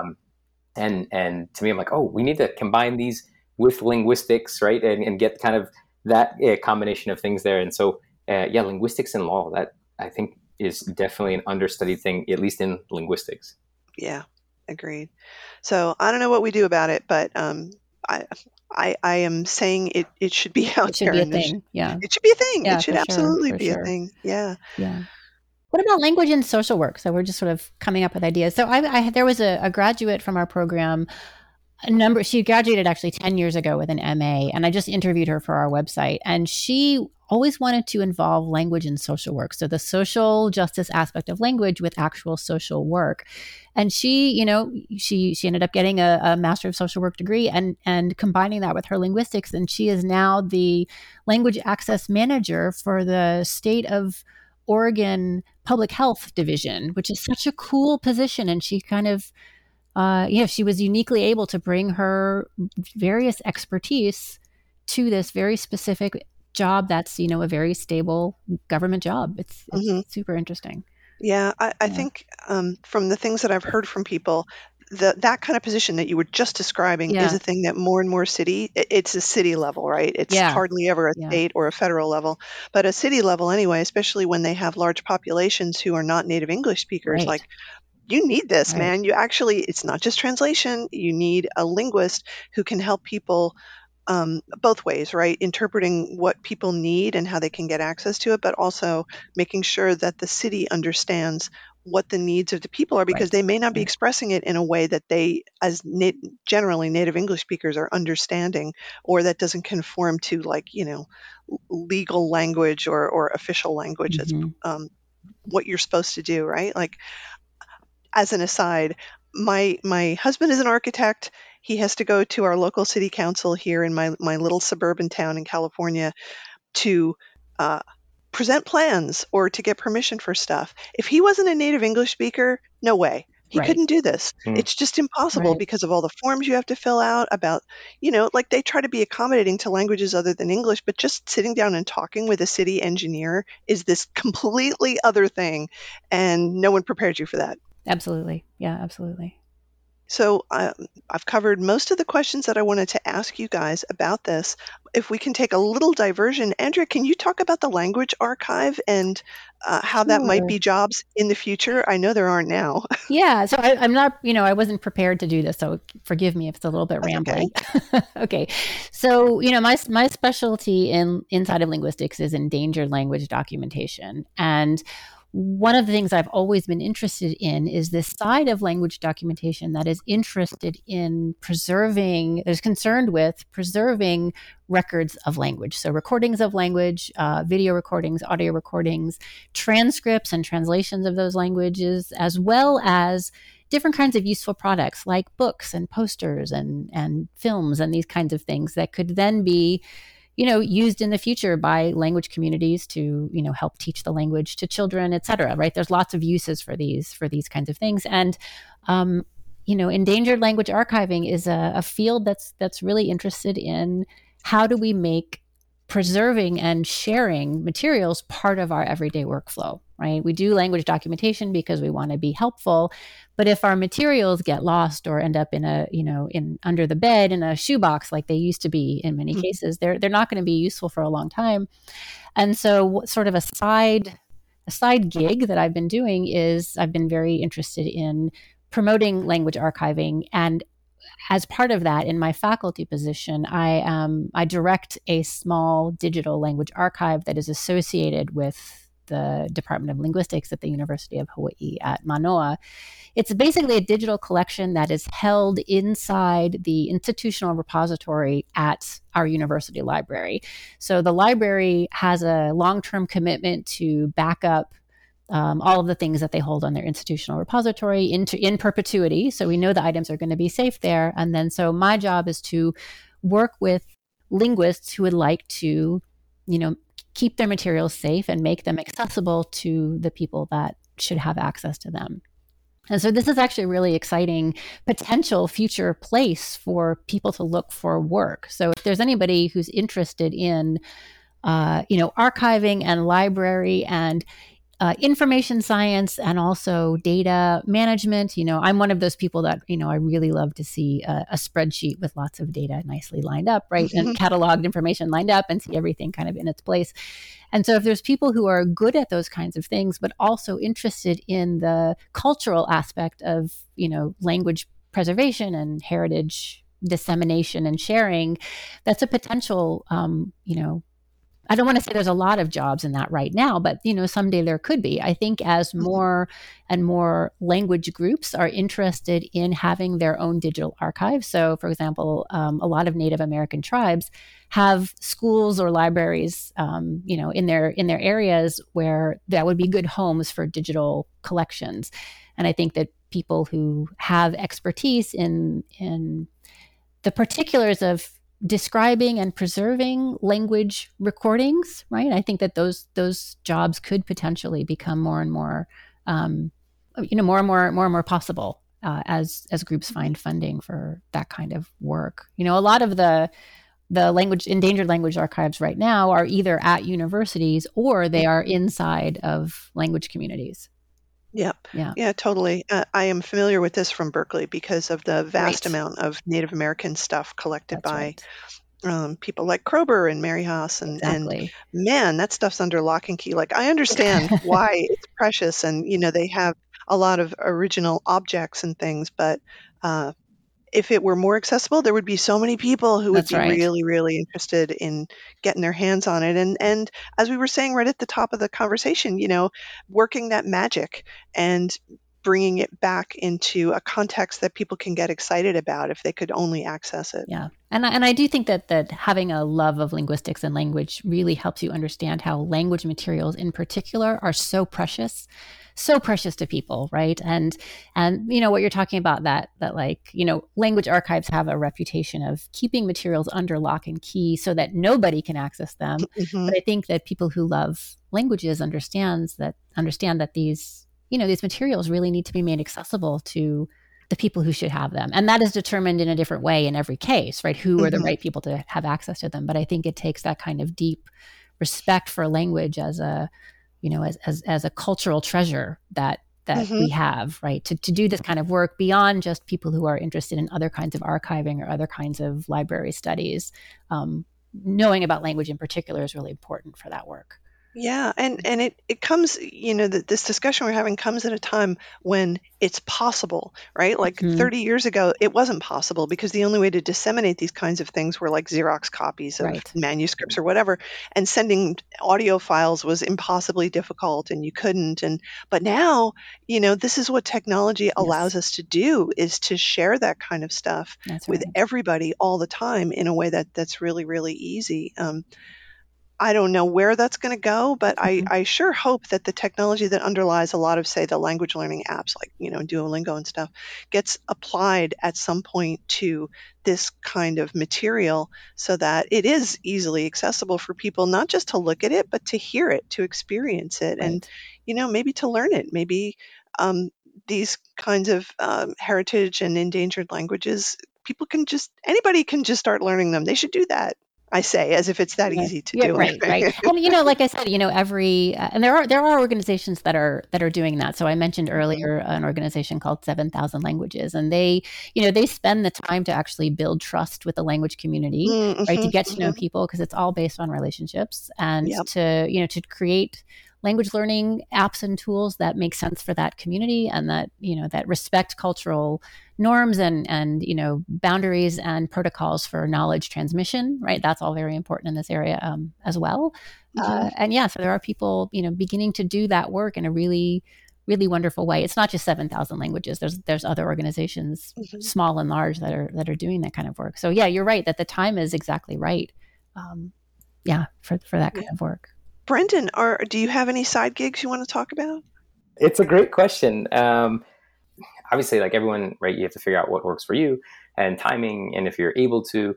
And to me, I'm like, oh, we need to combine these with linguistics, right, and get kind of that combination of things there. And so, linguistics and law, that I think is definitely an understudied thing, at least in linguistics. Yeah, agreed. So I don't know what we do about it, but I I am saying it should be out it should there, be a and thing. Yeah. it should be a thing. It Yeah, should for sure. absolutely For be a sure. thing. Yeah. Yeah. What about language and social work? So we're just sort of coming up with ideas. So there was a graduate from our program, she graduated actually 10 years ago with an MA, and I just interviewed her for our website, and she always wanted to involve language and social work. So the social justice aspect of language with actual social work. And she ended up getting a Master of Social Work degree and combining that with her linguistics. And she is now the language access manager for the state of Oregon Public Health Division, which is such a cool position. And she kind of, she was uniquely able to bring her various expertise to this very specific job that's, a very stable government job. It's Mhm. super interesting. Yeah, I Yeah. think from the things that I've heard from people, that kind of position that you were just describing is Yeah. a thing that more and more it's a city level, right? It's Yeah. hardly ever a Yeah. state or a federal level, but a city level anyway, especially when they have large populations who are not native English speakers. Right. Like, you need this, Right. man. It's not just translation. You need a linguist who can help people both ways, right? Interpreting what people need and how they can get access to it, but also making sure that the city understands what the needs of the people are, because Right. they may not be Right. expressing it in a way that they, as generally native English speakers, are understanding, or that doesn't conform to, like, legal language or official language. That's Mhm. what you're supposed to do, right? Like, as an aside, my husband is an architect. He has to go to our local city council here in my little suburban town in California to uh, present plans or to get permission for stuff. If he wasn't a native English speaker, no way. He Right. couldn't do this. Mm. It's just impossible Right. because of all the forms you have to fill out about, like, they try to be accommodating to languages other than English, but just sitting down and talking with a city engineer is this completely other thing, and no one prepared you for that. Absolutely. Yeah, absolutely. So I've covered most of the questions that I wanted to ask you guys about this. If we can take a little diversion, Andrea, can you talk about the language archive and how that might Sure. be jobs in the future? I know there aren't now. Yeah. So I'm not, I wasn't prepared to do this. So forgive me if it's a little bit That's okay. rambly. Okay. So, my specialty inside of linguistics is endangered language documentation. And one of the things I've always been interested in is this side of language documentation that is concerned with preserving records of language. So recordings of language, video recordings, audio recordings, transcripts and translations of those languages, as well as different kinds of useful products like books and posters and films and these kinds of things that could then be used in the future by language communities to, help teach the language to children, et cetera, right? There's lots of uses for these kinds of things. And, endangered language archiving is a field that's really interested in how do we make preserving and sharing materials part of our everyday workflow, right? We do language documentation because we want to be helpful, but if our materials get lost or end up in under the bed in a shoebox like they used to be in many cases, they're not going to be useful for a long time. And so sort of a side gig that I've been doing is I've been very interested in promoting language archiving and as part of that, in my faculty position, I direct a small digital language archive that is associated with the Department of Linguistics at the University of Hawaii at Manoa. It's basically a digital collection that is held inside the institutional repository at our university library. So the library has a long-term commitment to back up all of the things that they hold on their institutional repository in perpetuity. So we know the items are going to be safe there. And then so my job is to work with linguists who would like to, keep their materials safe and make them accessible to the people that should have access to them. And so this is actually a really exciting potential future place for people to look for work. So if there's anybody who's interested in, archiving and library and information science and also data management. I'm one of those people that, I really love to see a spreadsheet with lots of data nicely lined up, right? And cataloged information lined up and see everything kind of in its place. And so if there's people who are good at those kinds of things, but also interested in the cultural aspect of, language preservation and heritage dissemination and sharing, that's a potential, I don't want to say there's a lot of jobs in that right now, but someday there could be. I think as more and more language groups are interested in having their own digital archive. So, for example, a lot of Native American tribes have schools or libraries, in their areas where that would be good homes for digital collections. And I think that people who have expertise in the particulars of describing and preserving language recordings, right? I think that those jobs could potentially become more and more, more and more possible as groups find funding for that kind of work. A lot of the endangered language archives right now are either at universities or they are inside of language communities. Yeah, totally. I am familiar with this from Berkeley because of the vast amount of Native American stuff collected by people like Kroeber and Mary Haas. And man, that stuff's under lock and key. Like, I understand why it's precious and, they have a lot of original objects and things, but if it were more accessible, there would be so many people who would be really, really interested in getting their hands on it. And as we were saying right at the top of the conversation, working that magic and bringing it back into a context that people can get excited about if they could only access it. Yeah. And I do think that having a love of linguistics and language really helps you understand how language materials in particular are so precious to people, right? And what you're talking about, that language archives have a reputation of keeping materials under lock and key so that nobody can access them. But I think that people who love languages understand that these materials really need to be made accessible to the people who should have them. And that is determined in a different way in every case, right? Who are the right people to have access to them? But I think it takes that kind of deep respect for language as a as a cultural treasure that we have, right? To do this kind of work beyond just people who are interested in other kinds of archiving or other kinds of library studies. Knowing about language in particular is really important for that work. Yeah, and it comes, this discussion we're having comes at a time when it's possible, right? Like 30 years ago, it wasn't possible because the only way to disseminate these kinds of things were like Xerox copies of manuscripts or whatever, and sending audio files was impossibly difficult and you couldn't. But now, this is what technology allows us to do, is to share that kind of stuff with everybody all the time in a way that's really, really easy. I don't know where that's going to go, but I sure hope that the technology that underlies a lot of, say, the language learning apps like, Duolingo and stuff gets applied at some point to this kind of material so that it is easily accessible for people, not just to look at it, but to hear it, to experience it, and, maybe to learn it. Maybe these kinds of heritage and endangered languages, anybody can just start learning them. They should do that. I say, as if it's that easy to do. Right. And like I said, every and there are organizations that are doing that. So I mentioned earlier an organization called 7,000 Languages, and they spend the time to actually build trust with the language community, right? To get to know people, because it's all based on relationships, and to create language learning apps and tools that make sense for that community and that, that respect cultural norms and boundaries and protocols for knowledge transmission, right? That's all very important in this area as well. And yeah, so there are people, beginning to do that work in a really, really wonderful way. It's not just 7,000 languages. There's other organizations, small and large, that are doing that kind of work. So yeah, you're right that the time is exactly right. For that kind of work. Brendan, do you have any side gigs you want to talk about? It's a great question. Obviously, like everyone, right, you have to figure out what works for you and timing, and if you're able to.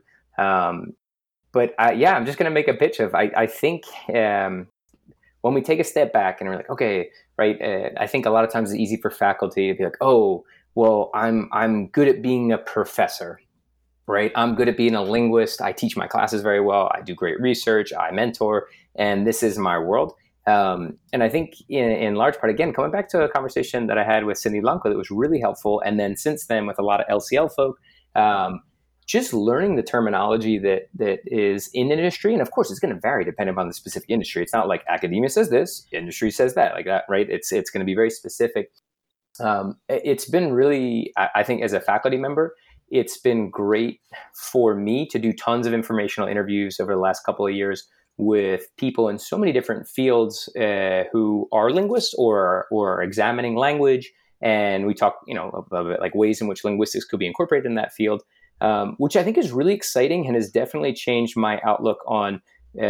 But I'm just going to make a pitch of, I think when we take a step back and we're like, okay, right, I think a lot of times it's easy for faculty to be like, oh, well, I'm good at being a professor, right? I'm good at being a linguist. I teach my classes very well. I do great research. I mentor, and this is my world. And I think in large part, again, coming back to a conversation that I had with Cindy Blanco that was really helpful. And then since then with a lot of LCL folk, just learning the terminology that is in industry. And of course, it's going to vary depending on the specific industry. It's not like academia says this, industry says that, like that, right? It's going to be very specific. It's been really, I think as a faculty member, it's been great for me to do tons of informational interviews over the last couple of years with people in so many different fields who are linguists or are examining language. And we talk, of like ways in which linguistics could be incorporated in that field, which I think is really exciting and has definitely changed my outlook on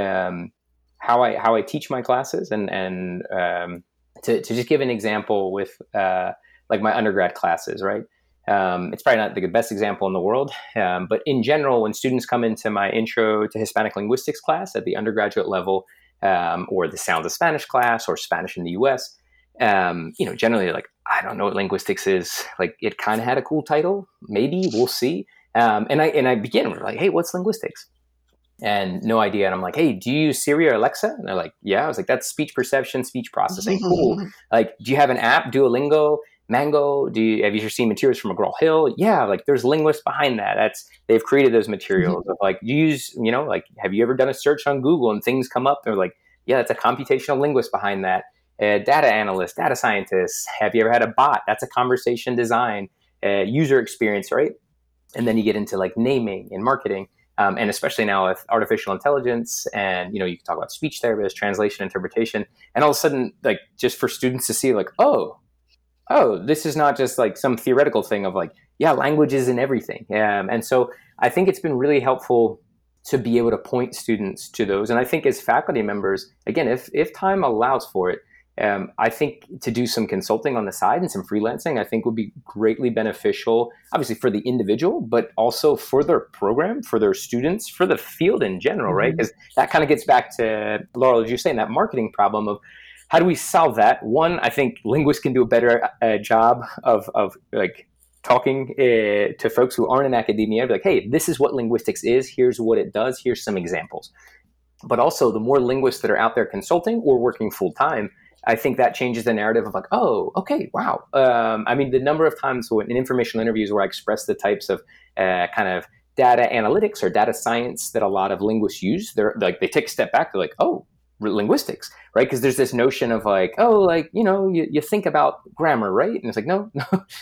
how I teach my classes. And to just give an example with like my undergrad classes, right? It's probably not the best example in the world, but in general, when students come into my Intro to Hispanic Linguistics class at the undergraduate level, or the Sounds of Spanish class, or Spanish in the U.S., generally they're like, I don't know what linguistics is. Like, it kind of had a cool title. Maybe we'll see. And I begin with like, hey, what's linguistics? And no idea. And I'm like, hey, do you use Siri or Alexa? And they're like, yeah. I was like, that's speech perception, speech processing. Cool. Like, do you have an app, Duolingo, Mango? Have you seen materials from McGraw-Hill? Yeah, like there's linguists behind that. They've created those materials. Of like, like, have you ever done a search on Google and things come up? They're like, yeah, that's a computational linguist behind that. Data analyst, data scientist. Have you ever had a bot? That's a conversation design, user experience, right? And then you get into like naming and marketing. And especially now with artificial intelligence and, you can talk about speech therapists, translation, interpretation, and all of a sudden, like, just for students to see like, oh, this is not just like some theoretical thing of like, yeah, language is in everything. And so I think it's been really helpful to be able to point students to those. And I think as faculty members, again, if time allows for it, I think to do some consulting on the side and some freelancing, I think would be greatly beneficial, obviously for the individual, but also for their program, for their students, for the field in general, right? Because that kind of gets back to, Laurel, as you're saying, that marketing problem of how do we solve that? One, I think linguists can do a better job of like talking to folks who aren't in academia, be like, hey, this is what linguistics is. Here's what it does. Here's some examples. But also the more linguists that are out there consulting or working full time, I think that changes the narrative of like, oh, okay, wow. I mean, the number of times in informational interviews where I express the types of kind of data analytics or data science that a lot of linguists use, they take a step back. They're like, oh, linguistics, right? Because there's this notion of like, oh, like, you think about grammar, right? And it's like, no.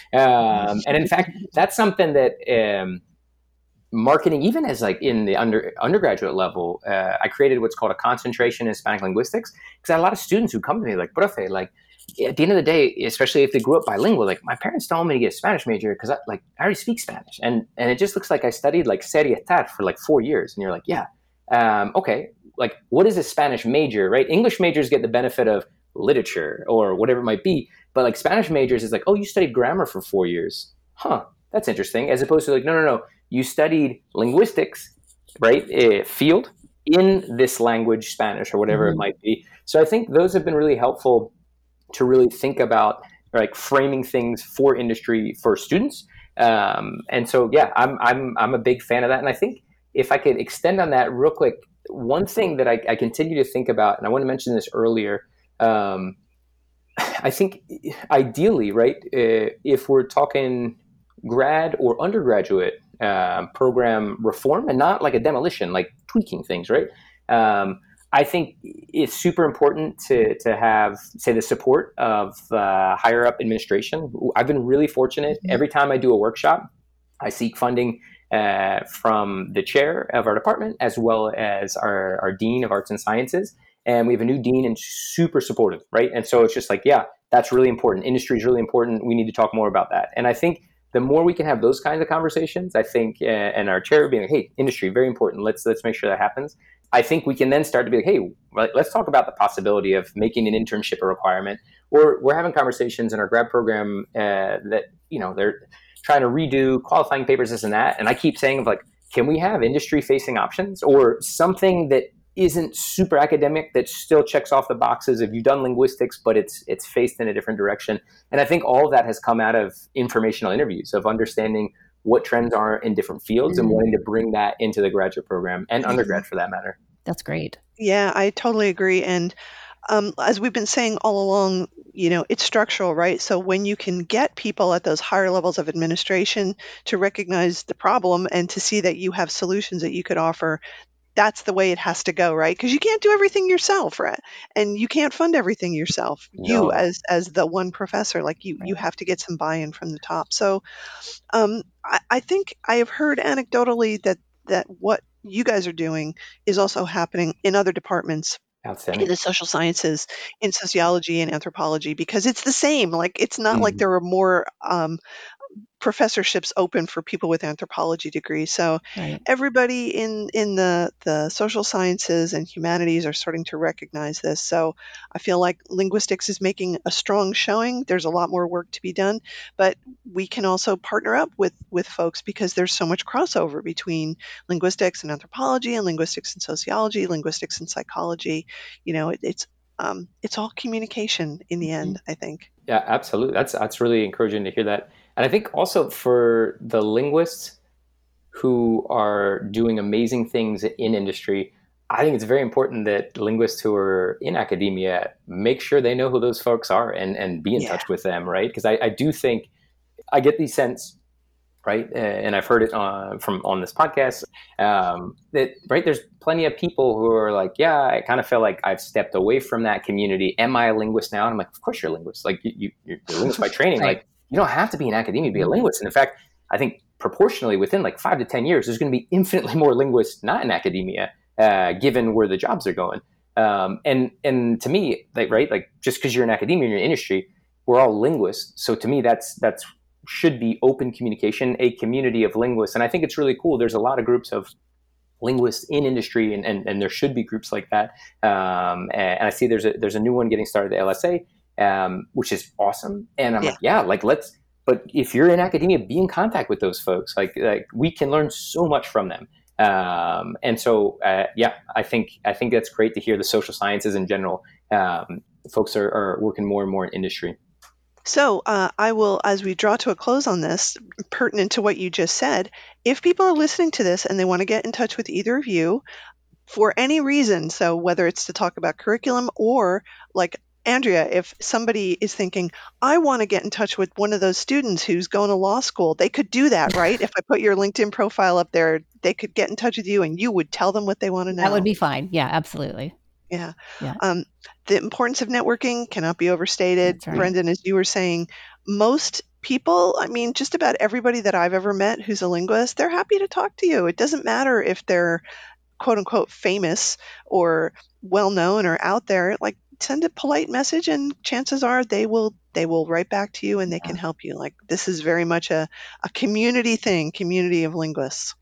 And in fact, that's something that marketing, even as like in the undergraduate level, I created what's called a concentration in Hispanic linguistics, because I had a lot of students who come to me like, profe, like at the end of the day, especially if they grew up bilingual, like my parents told me to get a Spanish major because I already speak Spanish, and it just looks like I studied like Serietat for like 4 years, and you're like, yeah, okay, like what is a Spanish major, right? English majors get the benefit of literature or whatever it might be, but like Spanish majors is like, oh, you studied grammar for 4 years, huh? That's interesting. As opposed to like, no. You studied linguistics, right? Field in this language, Spanish or whatever it might be. So I think those have been really helpful to really think about like framing things for industry for students. And so, yeah, I'm a big fan of that. And I think if I could extend on that real quick, one thing that I continue to think about, and I want to mention this earlier, I think ideally, right, if we're talking grad or undergraduate program reform and not like a demolition, like tweaking things, right? I think it's super important to have, say, the support of higher up administration. I've been really fortunate. Every time I do a workshop, I seek funding from the chair of our department as well as our dean of arts and sciences. And we have a new dean and super supportive, right? And so it's just like, yeah, that's really important. Industry is really important. We need to talk more about that. And I think the more we can have those kinds of conversations, I think, and our chair being like, hey, industry, very important. Let's make sure that happens. I think we can then start to be like, hey, let's talk about the possibility of making an internship a requirement. Or we're having conversations in our grad program that, they're trying to redo qualifying papers, this and that. And I keep saying, like, can we have industry facing options or something that isn't super academic that still checks off the boxes of you've done linguistics, but it's faced in a different direction. And I think all of that has come out of informational interviews, of understanding what trends are in different fields and wanting to bring that into the graduate program and undergrad for that matter. That's great. Yeah, I totally agree. And as we've been saying all along, it's structural, right? So when you can get people at those higher levels of administration to recognize the problem and to see that you have solutions that you could offer, that's the way it has to go, right? Because you can't do everything yourself, right? And you can't fund everything yourself. No. You as the one professor, like you have to get some buy-in from the top. So I think I have heard anecdotally that what you guys are doing is also happening in other departments in the social sciences, in sociology and anthropology, because it's the same. Like, it's not like there are more professorships open for people with anthropology degrees. So everybody in the social sciences and humanities are starting to recognize this. So I feel like linguistics is making a strong showing. There's a lot more work to be done, but we can also partner up with folks because there's so much crossover between linguistics and anthropology and linguistics and sociology, linguistics and psychology. It's all communication in the end, I think. Yeah, absolutely. That's really encouraging to hear that. And I think also for the linguists who are doing amazing things in industry, I think it's very important that linguists who are in academia make sure they know who those folks are and be in touch with them, right? Because I do think I get the sense, right, and I've heard it from on this podcast, that, right, there's plenty of people who are like, yeah, I kind of feel like I've stepped away from that community. Am I a linguist now? And I'm like, of course you're a linguist. Like, you're a linguist by training. Like, you don't have to be in academia to be a linguist. And in fact, I think proportionally within like 5 to 10 years, there's going to be infinitely more linguists not in academia, given where the jobs are going. And to me, like just because you're in academia, you're in industry, we're all linguists. So to me, that's should be open communication, a community of linguists. And I think it's really cool. There's a lot of groups of linguists in industry, and there should be groups like that. And I see there's a new one getting started at the LSA. Which is awesome. And I'm like, but if you're in academia, be in contact with those folks. Like we can learn so much from them. And so, I think that's great to hear the social sciences in general. Folks are working more and more in industry. So I will, as we draw to a close on this, pertinent to what you just said, if people are listening to this and they want to get in touch with either of you for any reason, so whether it's to talk about curriculum or like Andrea, if somebody is thinking, I want to get in touch with one of those students who's going to law school, they could do that, right? If I put your LinkedIn profile up there, they could get in touch with you and you would tell them what they want to know. That would be fine. Yeah, absolutely. Yeah. The importance of networking cannot be overstated. Right. Brendan, as you were saying, most people, I mean, just about everybody that I've ever met who's a linguist, they're happy to talk to you. It doesn't matter if they're quote unquote famous or well-known or out there. Like, send a polite message and chances are they will write back to you and they can help you. Like, this is very much a community thing, community of linguists.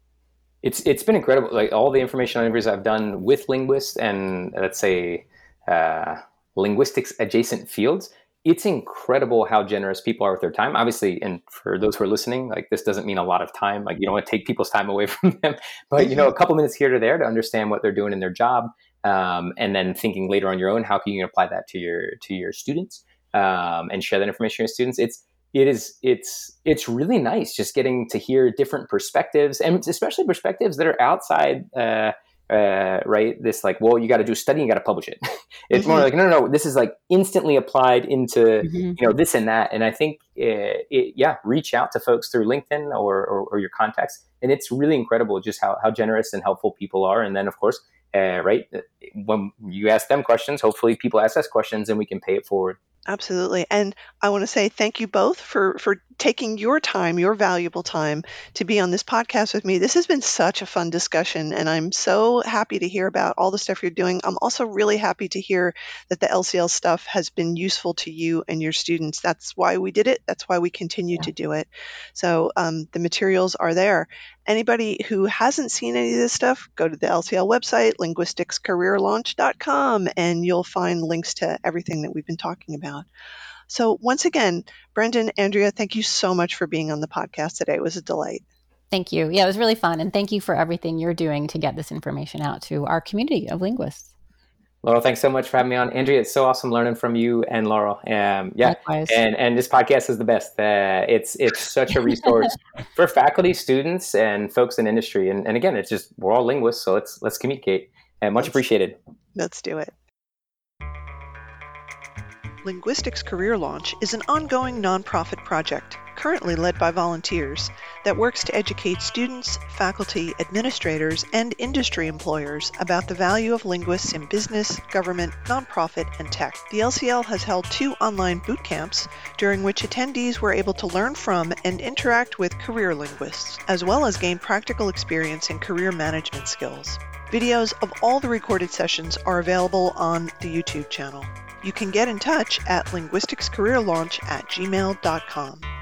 It's been incredible. Like, all the informational interviews I've done with linguists and, let's say, linguistics adjacent fields, it's incredible how generous people are with their time. Obviously, and for those who are listening, like, this doesn't mean a lot of time. Like, you don't want to take people's time away from them, but a couple minutes here to there to understand what they're doing in their job. And then thinking later on your own, how can you apply that to your students, and share that information with students? It's really nice just getting to hear different perspectives, and especially perspectives that are outside, right? This, like, well, you got to do a study and you got to publish it. It's more like, no, this is like instantly applied into, this and that. And I think, reach out to folks through LinkedIn or your contacts. And it's really incredible just how generous and helpful people are. And then, of course, right, when you ask them questions, hopefully people ask us questions and we can pay it forward. Absolutely. And I want to say thank you both for taking your time, your valuable time, to be on this podcast with me. This has been such a fun discussion, and I'm so happy to hear about all the stuff you're doing. I'm also really happy to hear that the LCL stuff has been useful to you and your students. That's why we did it. That's why we continue to do it. So the materials are there. Anybody who hasn't seen any of this stuff, go to the LCL website, linguisticscareerlaunch.com, and you'll find links to everything that we've been talking about. So once again, Brendan, Andrea, thank you so much for being on the podcast today. It was a delight. Thank you. Yeah, it was really fun. And thank you for everything you're doing to get this information out to our community of linguists. Laurel, thanks so much for having me on. Andrea, it's so awesome learning from you and Laurel. Likewise. And this podcast is the best. It's such a resource for faculty, students, and folks in industry. And again, it's just, we're all linguists, so let's communicate. And much appreciated. Let's do it. Linguistics Career Launch is an ongoing nonprofit project, currently led by volunteers, that works to educate students, faculty, administrators, and industry employers about the value of linguists in business, government, nonprofit, and tech. The LCL has held 2 online boot camps, during which attendees were able to learn from and interact with career linguists, as well as gain practical experience in career management skills. Videos of all the recorded sessions are available on the YouTube channel. You can get in touch at linguisticscareerlaunch@gmail.com.